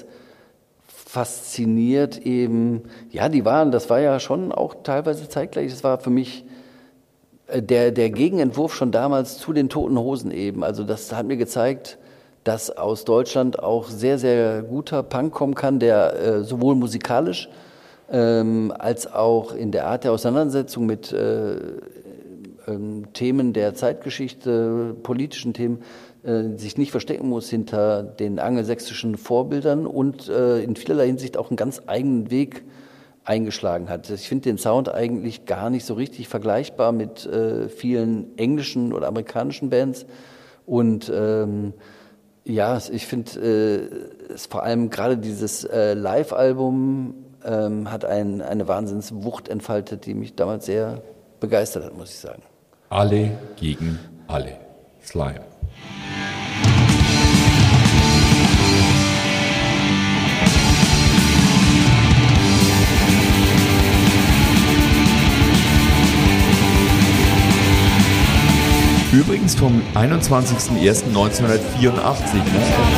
S3: fasziniert eben. Ja, die waren, das war ja schon auch teilweise zeitgleich. Das war für mich äh, der, der Gegenentwurf schon damals zu den Toten Hosen eben. Also das hat mir gezeigt, dass aus Deutschland auch sehr, sehr guter Punk kommen kann, der äh, sowohl musikalisch ähm, als auch in der Art der Auseinandersetzung mit äh, ähm, Themen der Zeitgeschichte, politischen Themen, äh, sich nicht verstecken muss hinter den angelsächsischen Vorbildern und äh, in vielerlei Hinsicht auch einen ganz eigenen Weg eingeschlagen hat. Ich finde den Sound eigentlich gar nicht so richtig vergleichbar mit äh, vielen englischen oder amerikanischen Bands und ähm, ja, ich finde äh, es vor allem gerade dieses äh, Live-Album ähm, hat ein, eine Wahnsinnswucht entfaltet, die mich damals sehr begeistert hat, muss ich sagen.
S2: Alle gegen alle. Slime. Übrigens vom einundzwanzigsten ersten neunzehnhundertvierundachtzig. Ne?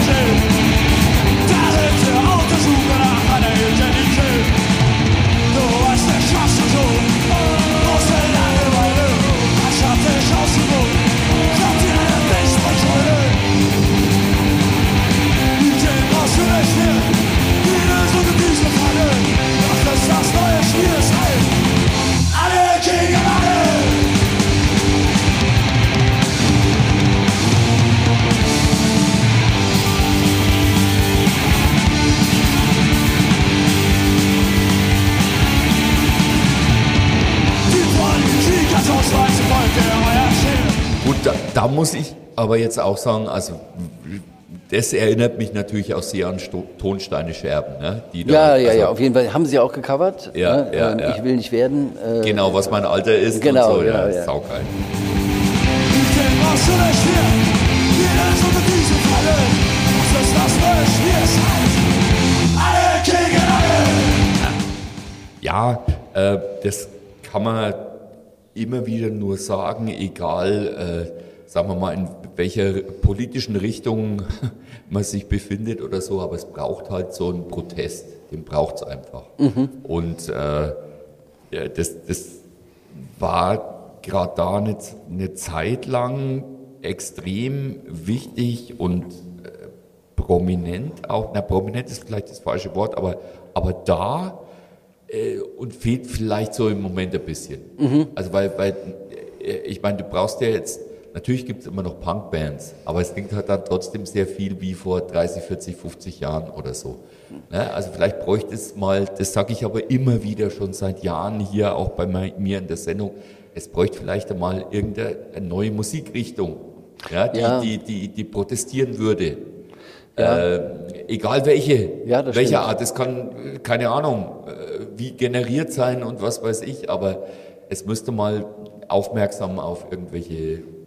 S4: Alle gegen alle!
S2: Gut, da, da muss ich aber jetzt auch sagen, also das erinnert mich natürlich auch sehr an Sto Tonsteine Scherben. Ne? Die da,
S3: Ja, ja,
S2: also,
S3: ja, auf jeden Fall. Haben sie auch gecovert.
S2: Ja,
S3: ne?
S2: ja,
S3: ähm,
S2: ja.
S3: Ich will nicht werden. Äh,
S2: Genau, was mein Alter ist
S3: Genau,
S2: und so.
S3: genau,
S2: Ja,
S3: ja.
S2: saugeil. Ja, äh, das kann man immer wieder nur sagen, egal, äh, sagen wir mal, in welcher politischen Richtung man sich befindet oder so, aber es braucht halt so einen Protest, den braucht es einfach.
S3: Mhm.
S2: Und äh, ja, das, das war gerade da eine, eine Zeit lang extrem wichtig und äh, prominent auch, na prominent ist vielleicht das falsche Wort, aber, aber da äh, und fehlt vielleicht so im Moment ein bisschen.
S3: Mhm.
S2: Also weil, weil äh, ich meine, du brauchst ja jetzt, natürlich gibt es immer noch Punkbands, aber es klingt halt dann trotzdem sehr viel wie vor dreißig, vierzig, fünfzig Jahren oder so. Ne? Also vielleicht bräuchte es mal, das sage ich aber immer wieder schon seit Jahren hier auch bei mir in der Sendung, es bräuchte vielleicht einmal irgendeine neue Musikrichtung, ja, die,
S3: Ja.
S2: Die, die, die protestieren würde.
S3: Ja.
S2: Äh, egal welche,
S3: Ja, das
S2: welche
S3: stimmt.
S2: Art, das kann, äh, keine Ahnung, äh, wie generiert sein und was weiß ich, aber es müsste mal aufmerksam auf irgendwelche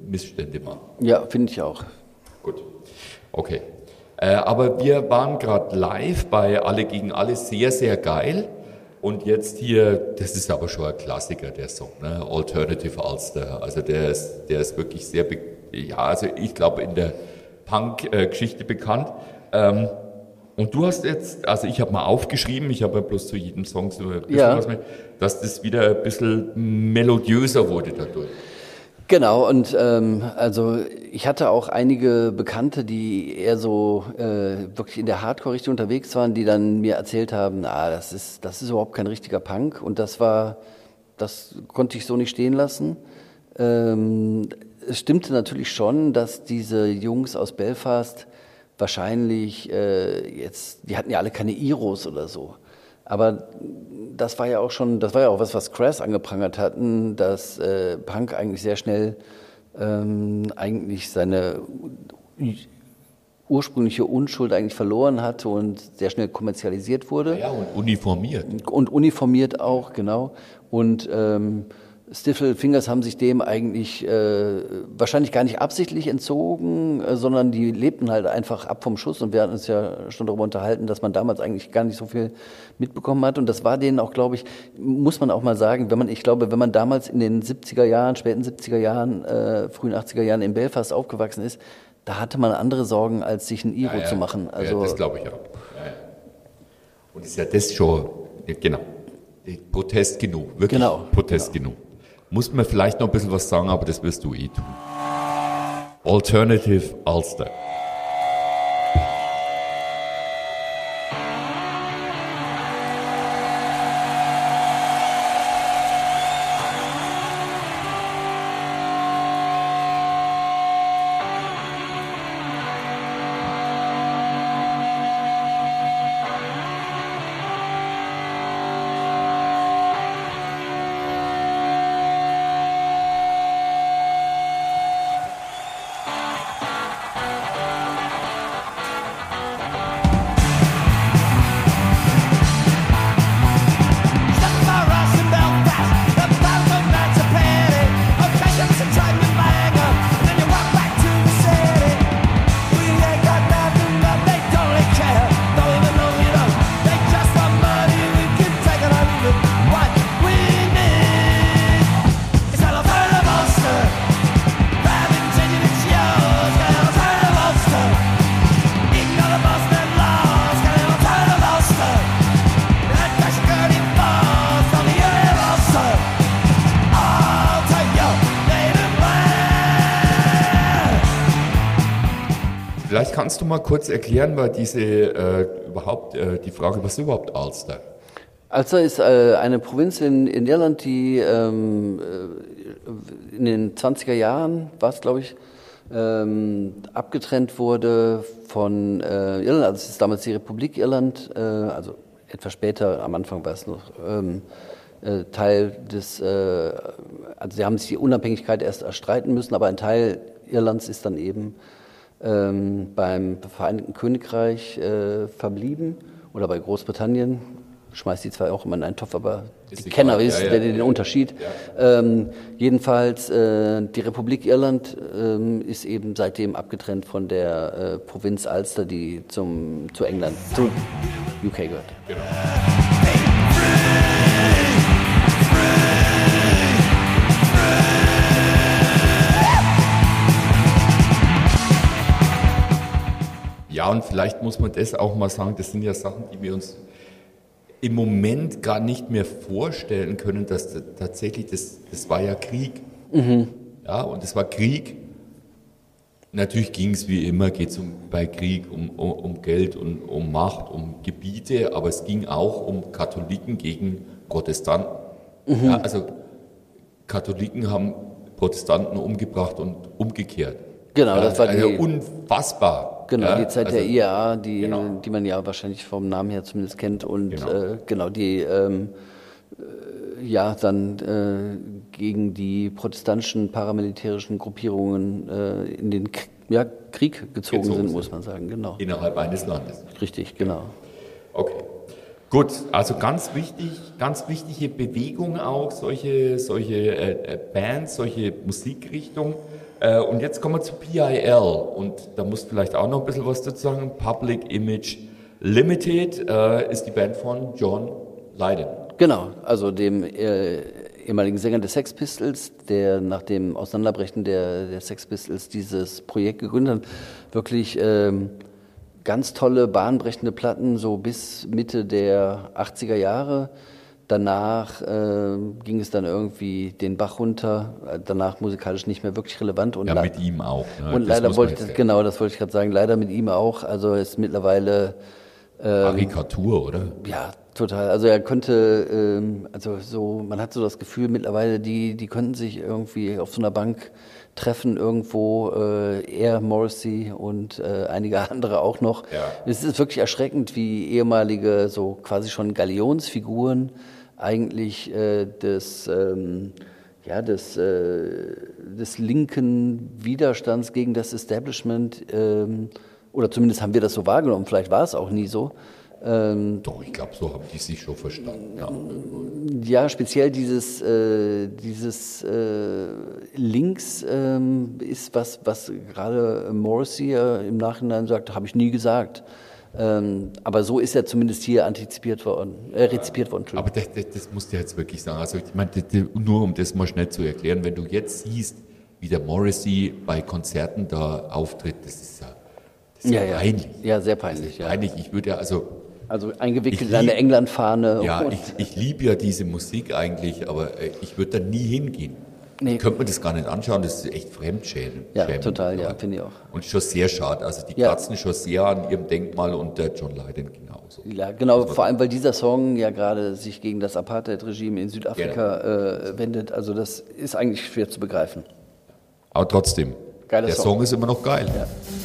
S2: Missstände machen.
S3: Ja, finde ich auch.
S2: Gut, okay. Äh, aber wir waren gerade live bei Alle gegen Alle, sehr, sehr geil. Und jetzt hier, das ist aber schon ein Klassiker, der Song, ne? Alternative Ulster. Also der ist, der ist wirklich sehr, be- ja, also ich glaube in der Punk-Geschichte bekannt. Ähm, und du hast jetzt, also ich habe mal aufgeschrieben, ich habe ja bloß zu jedem Song so ein bisschen
S3: Ja.
S2: was mit, dass das wieder ein bisschen melodiöser wurde dadurch.
S3: Genau, und ähm, also ich hatte auch einige Bekannte, die eher so äh, wirklich in der Hardcore-Richtung unterwegs waren, die dann mir erzählt haben, ah, das ist, das ist überhaupt kein richtiger Punk. Und das war, das konnte ich so nicht stehen lassen. Ähm, es stimmte natürlich schon, dass diese Jungs aus Belfast wahrscheinlich äh, jetzt, die hatten ja alle keine Iros oder so. Aber das war ja auch schon, das war ja auch was, was Crass angeprangert hatten, dass äh, Punk eigentlich sehr schnell ähm, eigentlich seine ursprüngliche Unschuld eigentlich verloren hatte und sehr schnell kommerzialisiert wurde.
S2: Ja, und uniformiert.
S3: Und uniformiert auch, genau. Und ähm, Stiff Little Fingers haben sich dem eigentlich äh, wahrscheinlich gar nicht absichtlich entzogen, äh, sondern die lebten halt einfach ab vom Schuss. Und wir hatten uns ja schon darüber unterhalten, dass man damals eigentlich gar nicht so viel mitbekommen hat. Und das war denen auch, glaube ich, muss man auch mal sagen, wenn man, ich glaube, wenn man damals in den siebziger Jahren, späten siebziger Jahren, äh, frühen achtziger Jahren in Belfast aufgewachsen ist, da hatte man andere Sorgen, als sich ein Iro
S2: Ja, ja.
S3: zu machen. Also
S2: ja, das glaube ich auch. Ja, ja. Und ist ja das schon, ja, genau, Protest genug, wirklich
S3: Genau,
S2: Protest
S3: genau.
S2: genug. Muss man vielleicht noch ein bisschen was sagen, aber das wirst du eh tun. Alternative Ulster. Vielleicht kannst du mal kurz erklären, weil diese äh, überhaupt äh, die Frage, was ist überhaupt Ulster?
S3: Ulster ist äh, eine Provinz in, in Irland, die ähm, äh, in den zwanziger Jahren, war es glaube ich, ähm, abgetrennt wurde von äh, Irland. Also es ist damals die Republik Irland, äh, also etwas später, am Anfang war es noch ähm, äh, Teil des, äh, also sie haben sich die Unabhängigkeit erst erstreiten müssen, aber ein Teil Irlands ist dann eben ähm, beim Vereinigten Königreich äh, verblieben oder bei Großbritannien. Schmeißt die zwar auch immer in einen Topf, aber
S2: Ist
S3: die
S2: egal.
S3: Kenner wissen
S2: Ja, ja,
S3: den
S2: ja.
S3: Unterschied.
S2: Ja.
S3: Ähm, jedenfalls, äh, die Republik Irland ähm, ist eben seitdem abgetrennt von der äh, Provinz Ulster, die zum, zu England, zu U K gehört.
S2: Genau. Ja, und vielleicht muss man das auch mal sagen, das sind ja Sachen, die wir uns im Moment gar nicht mehr vorstellen können, dass das tatsächlich, das, das war ja Krieg. Mhm. Ja, und es war Krieg. Natürlich ging es wie immer, geht es um, bei Krieg um, um, um Geld und um Macht, um Gebiete, aber es ging auch um Katholiken gegen Protestanten. Mhm. Ja, also Katholiken haben Protestanten umgebracht und umgekehrt.
S3: Genau,
S2: ja,
S3: das war
S2: also
S3: die,
S2: unfassbar.
S3: genau,
S2: ja,
S3: die Zeit
S2: also,
S3: der I A, die,
S2: genau.
S3: die man ja wahrscheinlich vom Namen her zumindest kennt und
S2: Genau.
S3: äh, genau die ähm, äh, ja dann äh, gegen die protestantischen paramilitärischen Gruppierungen äh, in den K ja, Krieg gezogen,
S2: Gezogen
S3: sind,
S2: sind.
S3: muss man sagen, genau.
S2: Innerhalb eines Landes.
S3: Richtig, genau.
S2: Okay. Gut, also ganz wichtig, ganz wichtige Bewegung auch, solche, solche äh, Bands, solche Musikrichtungen. Äh, und jetzt kommen wir zu P I L und da musst du vielleicht auch noch ein bisschen was dazu sagen. Public Image Limited äh, ist die Band von John Lydon.
S3: Genau, also dem äh, ehemaligen Sänger der Sex Pistols, der nach dem Auseinanderbrechen der, der Sex Pistols dieses Projekt gegründet hat. Wirklich ähm, ganz tolle, bahnbrechende Platten, so bis Mitte der achtziger Jahre. Danach äh, ging es dann irgendwie den Bach runter, danach musikalisch nicht mehr wirklich relevant. Und
S2: Ja,
S3: la-
S2: mit ihm auch. Ne?
S3: Und
S2: Das
S3: leider
S2: muss
S3: wollte
S2: man
S3: ich, das,
S2: jetzt
S3: genau, das wollte ich gerade sagen, leider mit ihm auch. Also ist mittlerweile,
S2: sagen. Karikatur, oder?
S3: ja, total. Also er konnte, ähm, also so, man hat so das Gefühl mittlerweile, die, die könnten sich irgendwie auf so einer Bank treffen irgendwo, äh, er, Morrissey und äh, einige andere auch noch.
S2: Ja.
S3: Es ist wirklich erschreckend, wie ehemalige, so quasi schon Galionsfiguren eigentlich äh, des, ähm, ja, des, äh, des linken Widerstands gegen das Establishment, ähm, oder zumindest haben wir das so wahrgenommen, vielleicht war es auch nie so. Ähm,
S2: Doch, ich glaube, so haben die sich schon verstanden. Ja.
S3: ja, speziell dieses, äh, dieses äh, Links ähm, ist was, was gerade Morrissey äh, im Nachhinein sagt, habe ich nie gesagt. Ähm, aber so ist er zumindest hier antizipiert worden, äh, rezipiert worden.
S2: Aber das, das, das musst du jetzt wirklich sagen. Also ich meine, das, das, nur um das mal schnell zu erklären, wenn du jetzt siehst, wie der Morrissey bei Konzerten da auftritt, das ist ja, das ist ja,
S3: ja,
S2: peinlich.
S3: Ja, sehr peinlich. Ja.
S2: Peinlich. Ich würde ja, also
S3: Also eingewickelt
S2: Ich
S3: in eine
S2: lieb-
S3: Englandfahne.
S2: ja,
S3: und-
S2: ich, ich liebe ja diese Musik eigentlich, aber äh, ich würde da nie hingehen.
S3: Nee.
S2: Ich könnte mir das gar nicht anschauen, das ist echt Fremdschämen.
S3: Ja,
S2: Schämen.
S3: total, ja, finde ich auch.
S2: Und schon sehr schade. Also die
S3: Ja.
S2: kratzen schon sehr an ihrem Denkmal und der John Lydon genauso.
S3: Ja, genau, vor allem, weil dieser Song ja gerade sich gegen das Apartheid-Regime in Südafrika äh, wendet. Also das ist eigentlich schwer zu begreifen.
S2: Aber trotzdem,
S3: Geiler
S2: der
S3: Song.
S2: Song ist immer noch geil.
S3: Ja.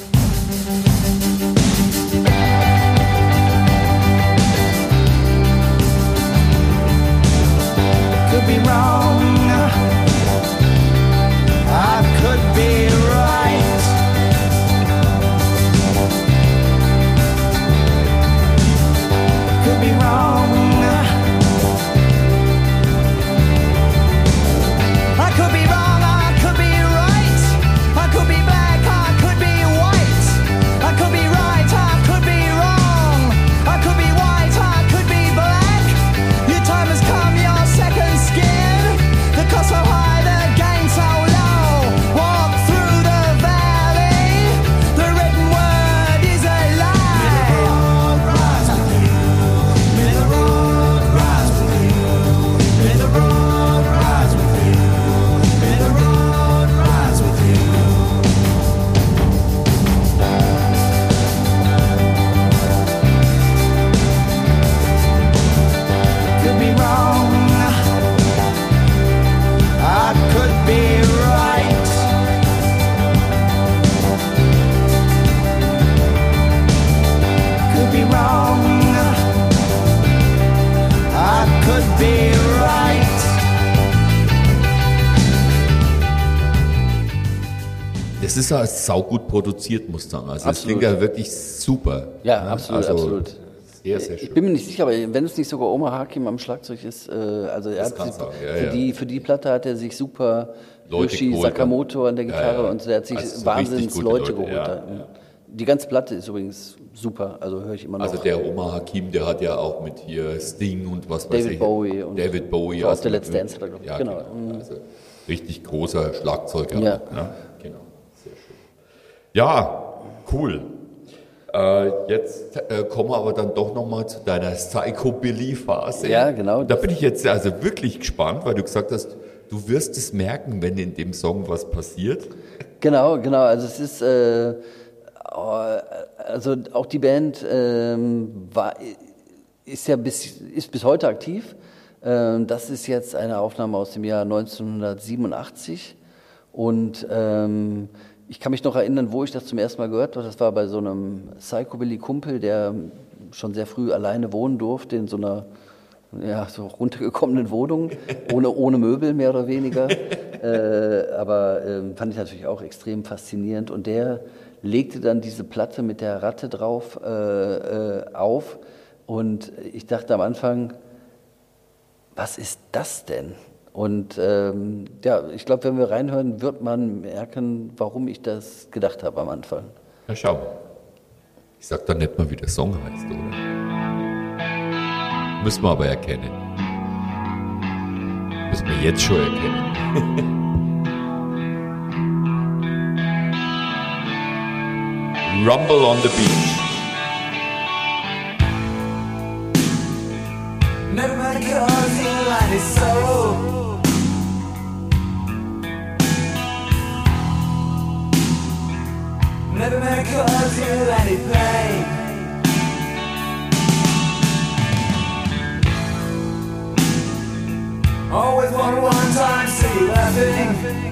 S4: Could be wrong. I could be right. Could be wrong. I could be wrong. I could be right. I could be black. I could be white. I could be right. I could be wrong. I could be white. I could be black. Your time has come. Your second skin. The cost so high. The gain so low. Walk through the valley. The written word is a lie. May the road rise with you. May the road rise with you. May the road rise with you. May the road rise with you. Could be wrong. I could be right. Could be wrong. I could be right.
S2: Das ist ja saugut produziert, muss ich sagen. Also das
S3: Absolut.
S2: klingt ja wirklich super.
S3: Ja,
S2: Ne?
S3: absolut,
S2: also
S3: absolut.
S2: Sehr, sehr
S3: Ich
S2: schön.
S3: bin mir nicht sicher, aber wenn es nicht sogar Omar Hakim am Schlagzeug ist, äh, also er
S2: Das
S3: hat
S2: kann
S3: sich,
S2: sein, ja,
S3: für,
S2: ja.
S3: Die, für die Platte hat er sich super
S2: Leute
S3: Yoshi
S2: geholt.
S3: Sakamoto an der
S2: Ja,
S3: Gitarre
S2: ja.
S3: und der hat sich
S2: Also so
S3: wahnsinns
S2: richtig gute
S3: Leute
S2: Leute,
S3: geholt.
S2: ja,
S3: Ja.
S2: ja.
S3: Die ganze Platte ist übrigens super, also höre ich immer noch.
S2: Also der Omar Hakim, der hat ja auch mit hier Sting und was weiß
S3: David
S2: ich.
S3: Bowie und
S2: David Bowie.
S3: so aus
S2: also
S3: der
S2: mit-
S3: Let's Dance hat er, glaub ich.
S2: Ja,
S3: Genau.
S2: genau. Also richtig großer Schlagzeuger.
S3: Ja.
S2: auch, Ne? Genau. Sehr schön. Ja, cool. Äh, jetzt äh, kommen wir aber dann doch nochmal zu deiner Psychobilly-Phase.
S3: Ja, genau.
S2: Da bin ich jetzt also wirklich gespannt, weil du gesagt hast, du wirst es merken, wenn in dem Song was passiert.
S3: Genau, genau. Also es ist, äh, also auch die Band ähm, war, ist ja bis, ist bis heute aktiv. Ähm, das ist jetzt eine Aufnahme aus dem Jahr neunzehnhundertsiebenundachtzig und ähm, ich kann mich noch erinnern, wo ich das zum ersten Mal gehört habe. Das war bei so einem Psychobilly-Kumpel, der schon sehr früh alleine wohnen durfte in so einer ja, so runtergekommenen Wohnung, ohne, ohne Möbel mehr oder weniger. äh, aber äh, fand ich natürlich auch extrem faszinierend. Und der legte dann diese Platte mit der Ratte drauf äh, äh, auf, Und ich dachte am Anfang, was ist das denn? Und ähm, ja, ich glaube, wenn wir reinhören, wird man merken, warum ich das gedacht habe am Anfang.
S2: Ja, schau mal. Ich sag dann nicht mal, wie der Song heißt, oder? Müssen wir aber erkennen. Müssen wir jetzt schon erkennen. Rumble on the Beach.
S4: Never because you like it so. Never because you let it play. Always one one time, see you laughing.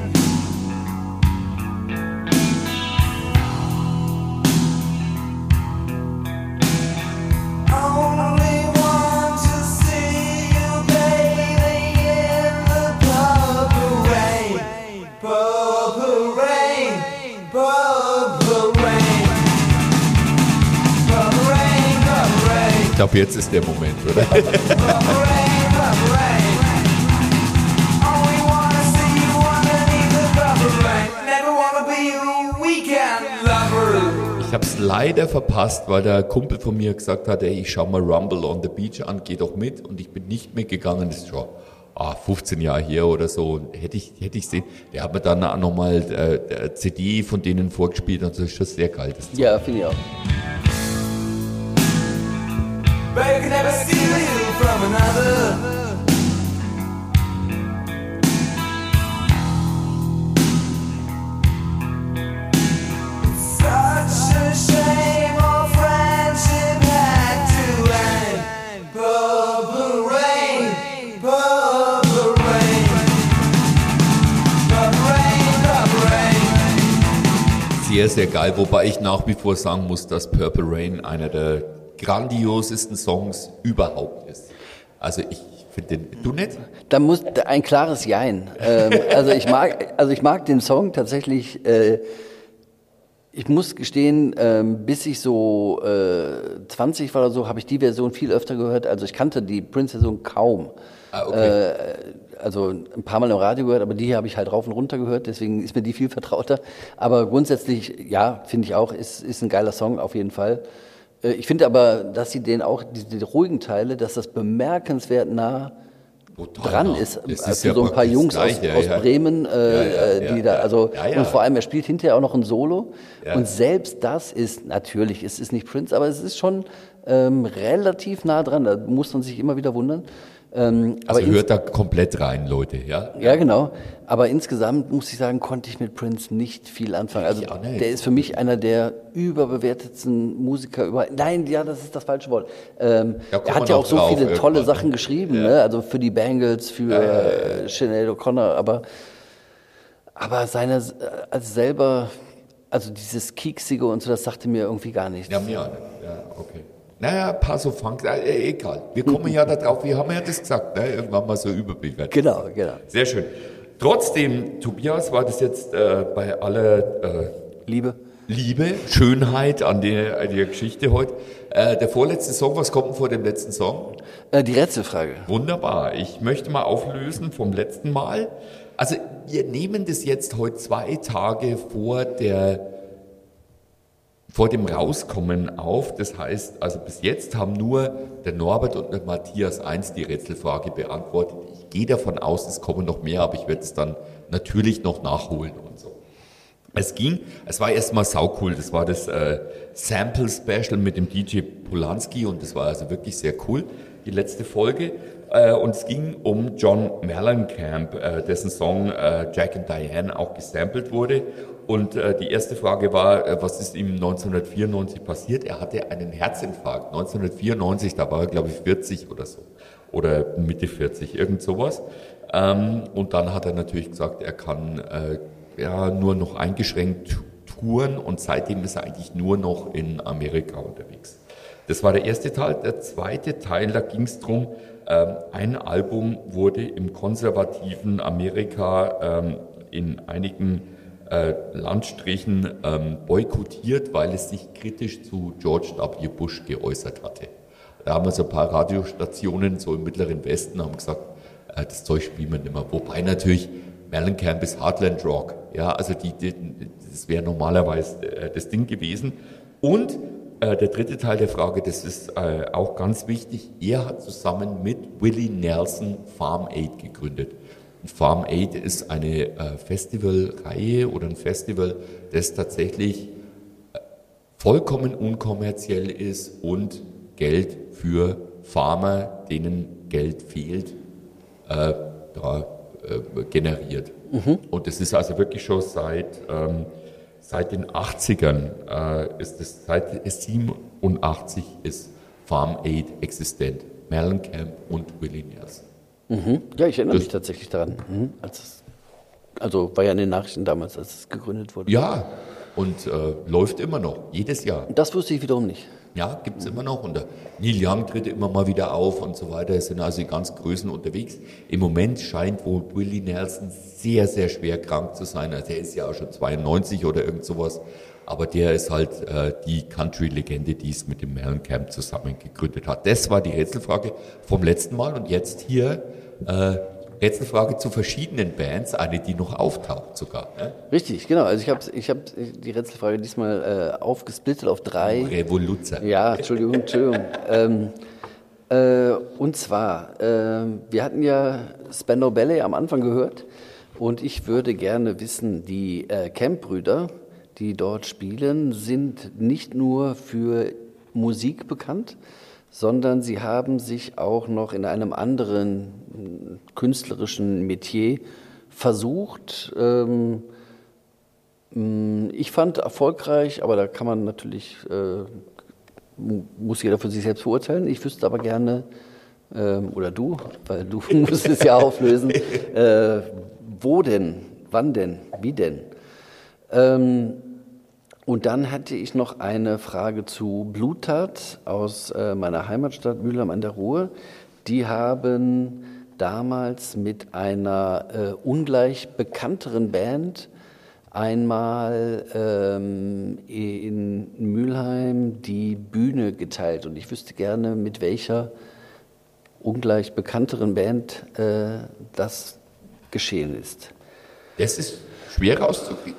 S2: Ich glaube, jetzt ist der Moment, oder? Ich habe es leider verpasst, weil der Kumpel von mir gesagt hat, ey, ich schau mal Rumble on the Beach an, geh doch mit. Und ich bin nicht mitgegangen, das ist schon ah, fünfzehn Jahre her oder so. Und hätte ich hätte ich sehen, der hat mir dann auch nochmal äh, C D von denen vorgespielt und das ist schon sehr geil. Das
S3: ja, finde ich auch.
S4: But you can never steal you from another. It's such a shame our friendship had to end. Purple rain, purple rain, purple rain, purple rain.
S2: Sehr, sehr geil, wobei ich nach wie vor sagen muss, dass Purple Rain einer der grandiosesten Songs überhaupt ist. Also ich finde den, du nicht?
S3: Da muss ein klares Jein. Ähm, also ich mag, also ich mag den Song tatsächlich. Äh, ich muss gestehen, ähm, bis ich so äh, zwanzig war oder so, habe ich die Version viel öfter gehört. Also ich kannte die Prince-Version kaum.
S2: Ah, okay.
S3: Äh, also ein paar Mal im Radio gehört, aber die hier habe ich halt rauf und runter gehört. Deswegen ist mir die viel vertrauter. Aber grundsätzlich, ja, finde ich auch, ist ist ein geiler Song auf jeden Fall. Ich finde aber, dass sie den auch, die, die ruhigen Teile, dass das bemerkenswert nah
S2: Total
S3: dran
S2: nah.
S3: ist.
S2: Das
S3: Also
S2: ist ja
S3: so ein paar
S2: praktisch
S3: Jungs
S2: das
S3: aus,
S2: Gleiche,
S3: aus
S2: ja.
S3: Bremen, äh,
S2: Ja, ja,
S3: die
S2: ja,
S3: da,
S2: ja.
S3: also,
S2: Ja, ja.
S3: und vor allem, er spielt hinterher auch noch ein Solo.
S2: Ja.
S3: Und selbst das ist, natürlich, es ist nicht Prince, aber es ist schon ähm, relativ nah dran. Da muss man sich immer wieder wundern. Ähm,
S2: Also
S3: aber
S2: hört da komplett rein, Leute, ja?
S3: Ja, genau. Aber insgesamt muss ich sagen, konnte ich mit Prince nicht viel anfangen. Also
S2: Ich auch nicht.
S3: der ist für mich einer der überbewertetsten Musiker über. Nein, ja, das ist das falsche Wort. Ähm,
S2: Da kommt
S3: er hat
S2: man
S3: ja
S2: auch
S3: auch so
S2: drauf
S3: viele tolle
S2: irgendwann.
S3: Sachen geschrieben,
S2: Ja.
S3: ne? Also für die Bangles, für
S2: Ja, ja, ja, ja.
S3: äh, Sinead O'Connor, aber aber seine äh, also selber, also dieses Kieksige und so, das sagte mir irgendwie gar nichts.
S2: Ja, mir auch nicht. Ja, okay. Naja, Paso Funk, äh, egal. Wir kommen ja da drauf, wir haben ja das gesagt, ne? Irgendwann mal so überbewertet.
S3: Genau, genau.
S2: Sehr schön. Trotzdem, Tobias, war das jetzt äh, bei aller äh,
S3: Liebe.
S2: Liebe, Schönheit an der, an der Geschichte heute. Äh, der vorletzte Song, was kommt denn vor dem letzten Song?
S3: Äh, die Rätselfrage.
S2: Wunderbar. Ich möchte mal auflösen vom letzten Mal. Also wir nehmen das jetzt heute zwei Tage vor der vor dem Rauskommen auf. Das heißt, also bis jetzt haben nur der Norbert und der Matthias eins die Rätselfrage beantwortet. Ich gehe davon aus, es kommen noch mehr, aber ich werde es dann natürlich noch nachholen und so. Es ging, es war erstmal saucool. Das war das äh, Sample Special mit dem D J Polanski und das war also wirklich sehr cool, die letzte Folge. Äh, und es ging um John Mellencamp, äh, dessen Song äh, Jack and Diane auch gesampelt wurde. Und äh, die erste Frage war, äh, was ist ihm neunzehnhundertvierundneunzig passiert? Er hatte einen Herzinfarkt. neunzehnhundertvierundneunzig, da war er, glaube ich, vierzig oder so. Oder Mitte vierzig, irgend sowas. Ähm, und dann hat er natürlich gesagt, er kann äh, ja nur noch eingeschränkt touren und seitdem ist er eigentlich nur noch in Amerika unterwegs. Das war der erste Teil. Der zweite Teil, da ging es darum, ähm, ein Album wurde im konservativen Amerika ähm, in einigen äh, Landstrichen ähm, boykottiert, weil es sich kritisch zu George W. Bush geäußert hatte. Da haben wir so ein paar Radiostationen so im Mittleren Westen haben gesagt, äh, das Zeug spielen wir nicht mehr. Wobei natürlich Mellencamp ist Heartland Rock. Ja, also die, die, das wäre normalerweise äh, das Ding gewesen. Und äh, der dritte Teil der Frage, das ist äh, auch ganz wichtig, er hat zusammen mit Willie Nelson Farm Aid gegründet. Und Farm Aid ist eine äh, Festivalreihe oder ein Festival, das tatsächlich äh, vollkommen unkommerziell ist und Geld für Farmer, denen Geld fehlt, äh, da äh, generiert. Mhm. Und das ist also wirklich schon seit, ähm, seit den achtzigern, äh, ist es, seit siebenundachtzig ist Farm Aid existent. Mellencamp und Willie Nelson.
S3: Mhm. Ja, ich erinnere
S2: Das-
S3: mich tatsächlich daran. Mhm. Als es, also war ja in den Nachrichten damals, als es gegründet wurde.
S2: Ja, und äh, läuft immer noch, jedes Jahr.
S3: Das wusste ich wiederum nicht.
S2: Ja, gibt's immer noch. Und der Neil Young tritt immer mal wieder auf und so weiter. Es sind also die ganz Größen unterwegs. Im Moment scheint wohl Willie Nelson sehr, sehr schwer krank zu sein. Also er ist ja auch schon zweiundneunzig oder irgend sowas. Aber der ist halt äh, die Country-Legende, die es mit dem Mellencamp zusammen gegründet hat. Das war die Rätselfrage vom letzten Mal. Und jetzt hier äh, Rätselfrage zu verschiedenen Bands, eine, die noch auftaucht sogar. Ne?
S3: Richtig, genau. Also ich habe ich hab die Rätselfrage diesmal äh, aufgesplittet auf drei.
S2: Revoluzer.
S3: Ja, Entschuldigung, Entschuldigung. ähm, äh, und zwar, äh, wir hatten ja Spandau Ballet am Anfang gehört und ich würde gerne wissen, die äh, Camp-Brüder, die dort spielen, sind nicht nur für Musik bekannt, sondern sie haben sich auch noch in einem anderen äh, künstlerischen Metier versucht. Ähm, mh, ich fand erfolgreich, aber da kann man natürlich, äh, muss jeder für sich selbst beurteilen. Ich wüsste aber gerne, ähm, oder du, weil du musst es ja auflösen, äh, wo denn, wann denn, wie denn? Ähm, Und dann hatte ich noch eine Frage zu Bluttat aus äh, meiner Heimatstadt Mülheim an der Ruhr. Die haben damals mit einer äh, ungleich bekannteren Band einmal ähm, in Mülheim die Bühne geteilt. Und ich wüsste gerne, mit welcher ungleich bekannteren Band äh, das geschehen ist.
S2: Das ist schwer rauszukriegen.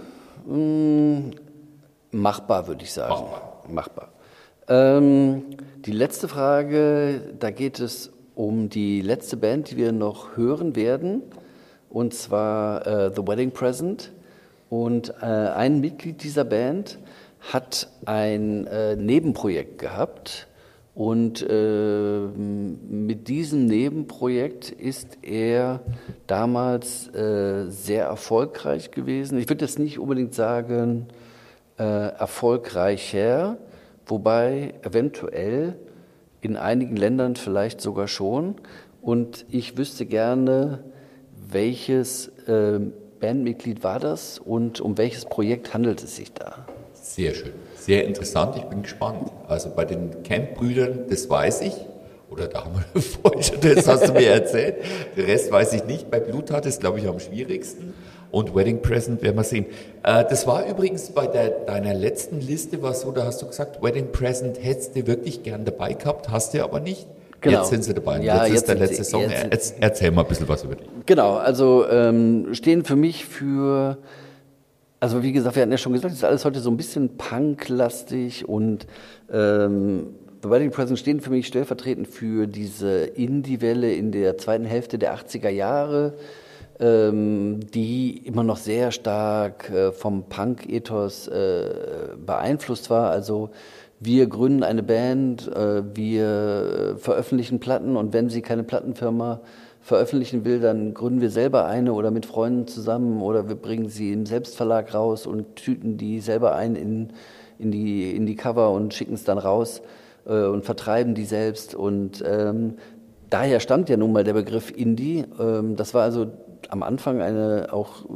S3: Machbar, würde ich sagen.
S2: Machbar.
S3: Machbar. Ähm, die letzte Frage, da geht es um die letzte Band, die wir noch hören werden, und zwar äh, The Wedding Present. Und äh, ein Mitglied dieser Band hat ein äh, Nebenprojekt gehabt und äh, mit diesem Nebenprojekt ist er damals äh, sehr erfolgreich gewesen. Ich würde jetzt nicht unbedingt sagen, Äh, erfolgreicher, wobei eventuell in einigen Ländern vielleicht sogar schon. Und ich wüsste gerne, welches äh, Bandmitglied war das und um welches Projekt handelt es sich da?
S2: Sehr schön, sehr interessant, ich bin gespannt. Also bei den Camp-Brüdern, das weiß ich, oder da haben wir vorhin schon, das hast du mir erzählt, den Rest weiß ich nicht. Bei Bluttat ist, glaube ich, am schwierigsten. Und Wedding Present werden wir sehen. Äh, das war übrigens bei der, deiner letzten Liste, war so, da hast du gesagt, Wedding Present hättest du wirklich gern dabei gehabt, hast du aber nicht.
S3: Genau.
S2: Jetzt sind sie dabei.
S3: Ja,
S2: jetzt,
S3: jetzt
S2: ist der
S3: sind
S2: letzte
S3: sie-
S2: Song.
S3: jetzt sind-
S2: Jetzt, erzähl mal ein bisschen was über dich.
S3: Genau, also ähm, stehen für mich für, also wie gesagt, wir hatten ja schon gesagt, das ist alles heute so ein bisschen punklastig und ähm, The Wedding Present stehen für mich stellvertretend für diese Indie-Welle in der zweiten Hälfte der achtziger Jahre, ähm, die immer noch sehr stark äh, vom Punk-Ethos äh, beeinflusst war. Also wir gründen eine Band, äh, wir veröffentlichen Platten und wenn sie keine Plattenfirma veröffentlichen will, dann gründen wir selber eine oder mit Freunden zusammen oder wir bringen sie im Selbstverlag raus und tüten die selber ein in, in, die, in die Cover und schicken es dann raus äh, und vertreiben die selbst. Und ähm, daher stammt ja nun mal der Begriff Indie. Ähm, das war also am Anfang eine auch äh,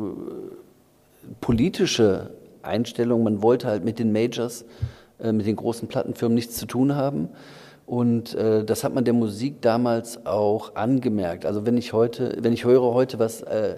S3: politische Einstellung. Man wollte halt mit den Majors, äh, mit den großen Plattenfirmen nichts zu tun haben. Und äh, das hat man der Musik damals auch angemerkt. Also wenn ich heute, wenn ich höre heute, was äh,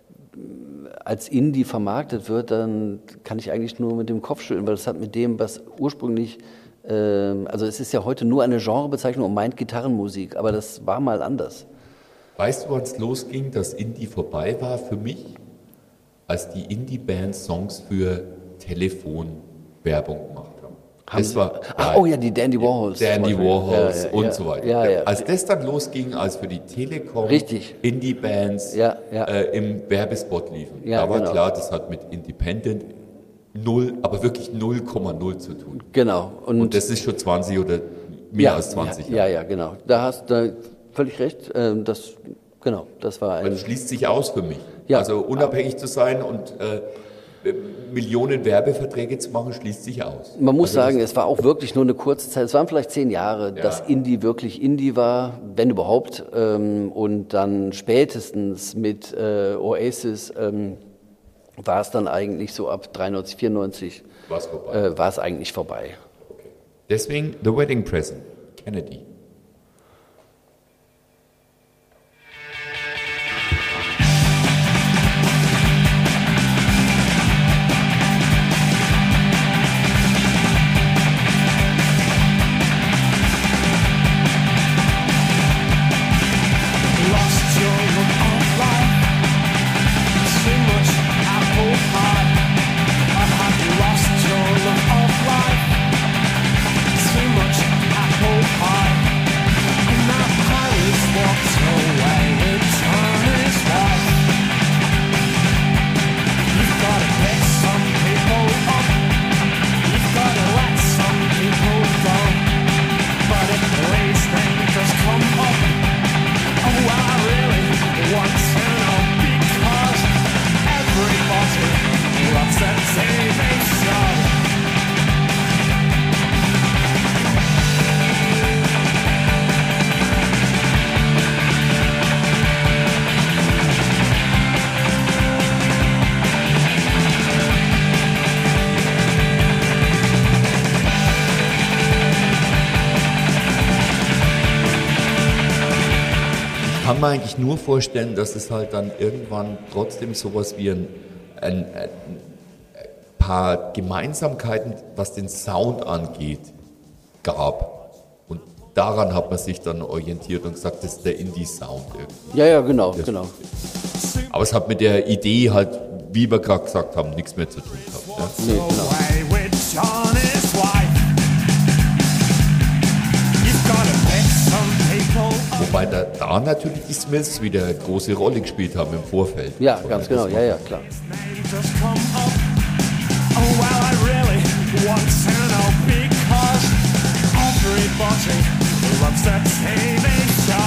S3: als Indie vermarktet wird, dann kann ich eigentlich nur mit dem Kopf schütteln, weil das hat mit dem, was ursprünglich Ähm, also es ist ja heute nur eine Genrebezeichnung und meint Gitarrenmusik, aber das war mal anders.
S2: Weißt du, wann es losging, dass Indie vorbei war für mich? Als die Indie-Bands Songs für Telefonwerbung gemacht haben.
S3: Haben
S2: das
S3: Sie-
S2: war
S3: Ach, oh ja, die Dandy Warhols.
S2: Dandy
S3: zum Beispiel.
S2: Warhols
S3: Ja, ja,
S2: und
S3: ja.
S2: so weiter.
S3: Ja, ja.
S2: Als das dann losging, als für die Telekom
S3: Richtig.
S2: Indie-Bands
S3: Ja, ja.
S2: äh, im Werbespot liefen,
S3: Ja,
S2: da war
S3: genau.
S2: klar, das hat mit Independent null, aber wirklich null Komma null zu tun.
S3: Genau. Und,
S2: Und das ist schon zwanzig oder mehr
S3: ja,
S2: als zwanzig
S3: ja,
S2: Jahre.
S3: Ja, ja, genau. Da hast du völlig recht. Ähm, Das, genau, das war
S2: Weil
S3: ein...
S2: das schließt sich aus für mich.
S3: Ja.
S2: Also unabhängig zu sein und äh, Millionen Werbeverträge zu machen, schließt sich aus.
S3: Man muss
S2: Also
S3: sagen, es war auch wirklich nur eine kurze Zeit. Es waren vielleicht zehn Jahre,
S2: Ja.
S3: dass Indie wirklich Indie war, wenn überhaupt. Ähm, Und dann spätestens mit äh, Oasis ähm, war es dann eigentlich so ab dreiundneunzig, vierundneunzig
S2: war's vorbei.
S3: äh, war es eigentlich vorbei.
S2: Deswegen The Wedding Present, Kennedy.
S4: Lost your look of life. Too much apple pie. Have you lost your look of life? Too much apple pie. And now Paris walks away with Tony's wife. You've gotta pick some people up. You've gotta let some people go. But if these things just come up, oh, I really want to know because everybody loves that T V show.
S2: Ich kann mir eigentlich nur vorstellen, dass es halt dann irgendwann trotzdem sowas wie ein, ein, ein paar Gemeinsamkeiten, was den Sound angeht, gab. Und daran hat man sich dann orientiert und gesagt, das ist der Indie-Sound irgendwie.
S3: Ja, ja, genau, genau.
S2: Aber es hat mit der Idee halt, wie wir gerade gesagt haben, nichts mehr zu tun gehabt. Ne?
S3: Nee, genau.
S4: Away with Johnny's wife. You've gotta pick some people up.
S2: Wobei da, da natürlich die Smiths wieder eine große Rolle gespielt haben im Vorfeld.
S3: Ja, ganz genau, ja, ja, klar.
S4: Name just come up. Oh well, I really want to know because everybody loves that T V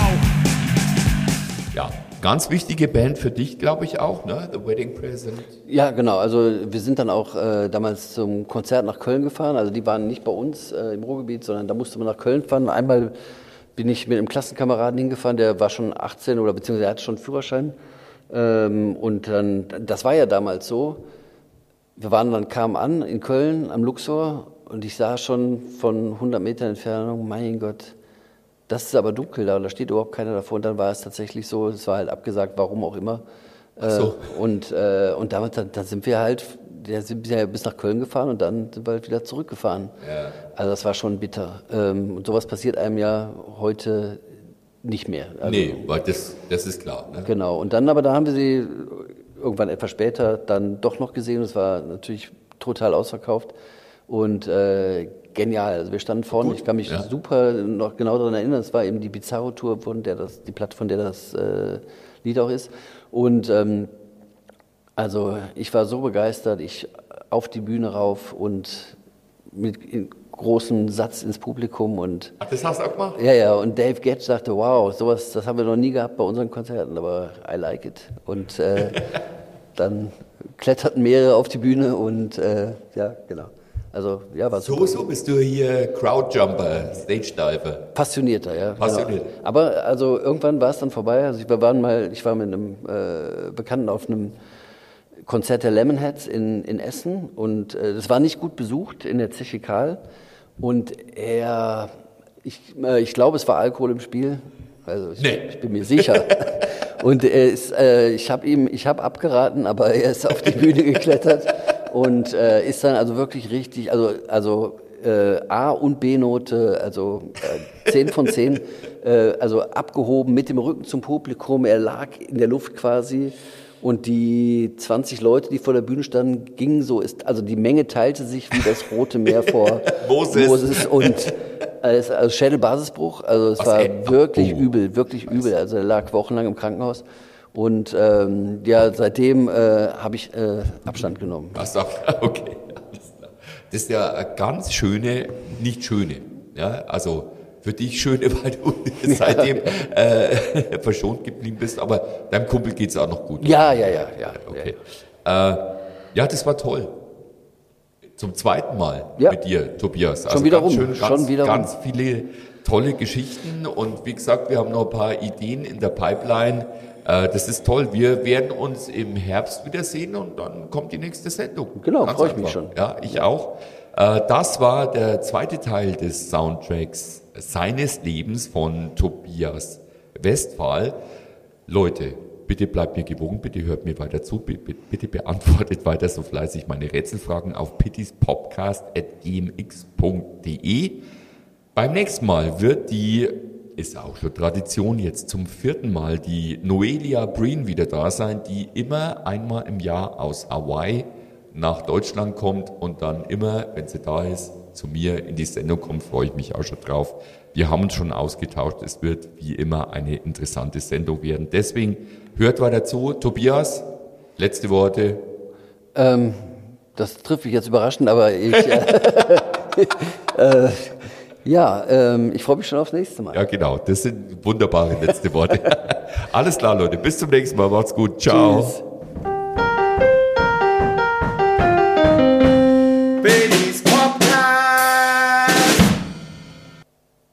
S4: show.
S2: Ja, ganz wichtige Band für dich, glaube ich auch, ne? The Wedding Present.
S3: Ja, genau. Also wir sind dann auch äh, damals zum Konzert nach Köln gefahren. Also die waren nicht bei uns äh, im Ruhrgebiet, sondern da musste man nach Köln fahren. Einmal bin ich mit einem Klassenkameraden hingefahren, der war schon achtzehn oder beziehungsweise er hatte schon einen Führerschein. Ähm, und dann, das war ja damals so. Wir waren dann, kamen an in Köln am Luxor und ich sah schon von hundert Metern Entfernung, mein Gott, das ist aber dunkel da, da steht überhaupt keiner davor. Und dann war es tatsächlich so, es war halt abgesagt, warum auch immer.
S2: Ach so.
S3: Äh, und äh, und damit, dann, dann sind wir halt, da sind wir ja bis nach Köln gefahren und dann sind wir halt wieder zurückgefahren.
S2: Ja.
S3: Also das war schon bitter. Ähm, und sowas passiert einem ja heute nicht mehr. Also,
S2: Nee, weil das, das ist klar. Ne?
S3: Genau. Und dann aber, da haben wir sie irgendwann etwas später dann doch noch gesehen. Es war natürlich total ausverkauft und äh, genial. Also wir standen vorne.
S2: Gut,
S3: Ich kann mich
S2: ja.
S3: super noch genau daran erinnern. Es war eben die Bizarro Tour, von der das, die Platte, von der das äh, Lied auch ist. Und ähm, also ich war so begeistert. Ich auf die Bühne rauf und mit in großem Satz ins Publikum und
S2: Ach, das hast du auch gemacht?
S3: ja, ja, und Dave Getch sagte, wow, sowas, das haben wir noch nie gehabt bei unseren Konzerten, aber I like it. Und äh, dann kletterten mehrere auf die Bühne und äh, ja, genau. Also, ja, war
S2: So,
S3: super.
S2: so bist du hier Crowdjumper, Stage Diver.
S3: Passionierter, ja.
S2: Passioniert.
S3: Genau. Aber also irgendwann war es dann vorbei. Also ich, wir waren mal, ich war mit einem äh, Bekannten auf einem Konzert der Lemonheads in, in Essen und äh, das war nicht gut besucht in der Zeche Karl. Und er, ich, äh, ich glaube, es war Alkohol im Spiel. Also ich,
S2: Nee.
S3: ich bin mir sicher. Und er ist, äh, ich habe ihm, ich habe abgeraten, aber er ist auf die Bühne geklettert und äh, ist dann also wirklich richtig, also also äh, A- und B-Note, also äh, zehn von zehn, äh, also abgehoben mit dem Rücken zum Publikum. Er lag in der Luft quasi. Und die zwanzig Leute, die vor der Bühne standen, gingen so, ist, also die Menge teilte sich wie das Rote Meer vor
S2: Moses.
S3: Moses und also, also Schädelbasisbruch. Also es
S2: Was,
S3: war
S2: ey?
S3: wirklich
S2: Oh.
S3: übel, wirklich übel. Also er lag wochenlang im Krankenhaus. Und ähm, ja, seitdem äh, habe ich äh, Abstand genommen.
S2: Ach so, okay. Alles klar. Das ist ja eine ganz schöne, nicht schöne. Ja, also für dich schöne, weil du seitdem äh, verschont geblieben bist, aber deinem Kumpel geht's auch noch gut.
S3: Ja, ja, ja, ja.
S2: Okay. Äh, ja, das war toll. Zum zweiten Mal
S3: Ja.
S2: mit dir, Tobias.
S3: Schon wieder
S2: ganz
S3: rum,
S2: schön,
S3: schon
S2: ganz,
S3: wieder rum.
S2: ganz viele tolle Geschichten und wie gesagt, wir haben noch ein paar Ideen in der Pipeline. Äh, das ist toll. Wir werden uns im Herbst wiedersehen und dann kommt die nächste Sendung.
S3: Genau,
S2: Ganz
S3: freue ich mich
S2: einfach.
S3: schon.
S2: Ja, ich auch. Äh, das war der zweite Teil des Soundtracks seines Lebens von Tobias Westphal. Leute, bitte bleibt mir gewogen, bitte hört mir weiter zu, bitte, bitte beantwortet weiter so fleißig meine Rätselfragen auf pittispodcast at gmx punkt de. Beim nächsten Mal wird die, ist auch schon Tradition, jetzt zum vierten Mal die Noelia Breen wieder da sein, die immer einmal im Jahr aus Hawaii nach Deutschland kommt und dann immer, wenn sie da ist, zu mir in die Sendung kommt, freue ich mich auch schon drauf. Wir haben uns schon ausgetauscht, es wird wie immer eine interessante Sendung werden. Deswegen hört weiter zu. Tobias, letzte Worte.
S3: Ähm, das trifft mich jetzt überraschend, aber ich, äh, äh, ja, ähm, ich freue mich schon aufs nächste Mal.
S2: Ja genau, das sind wunderbare letzte Worte. Alles klar Leute, bis zum nächsten Mal, macht's gut, ciao.
S3: Tschüss.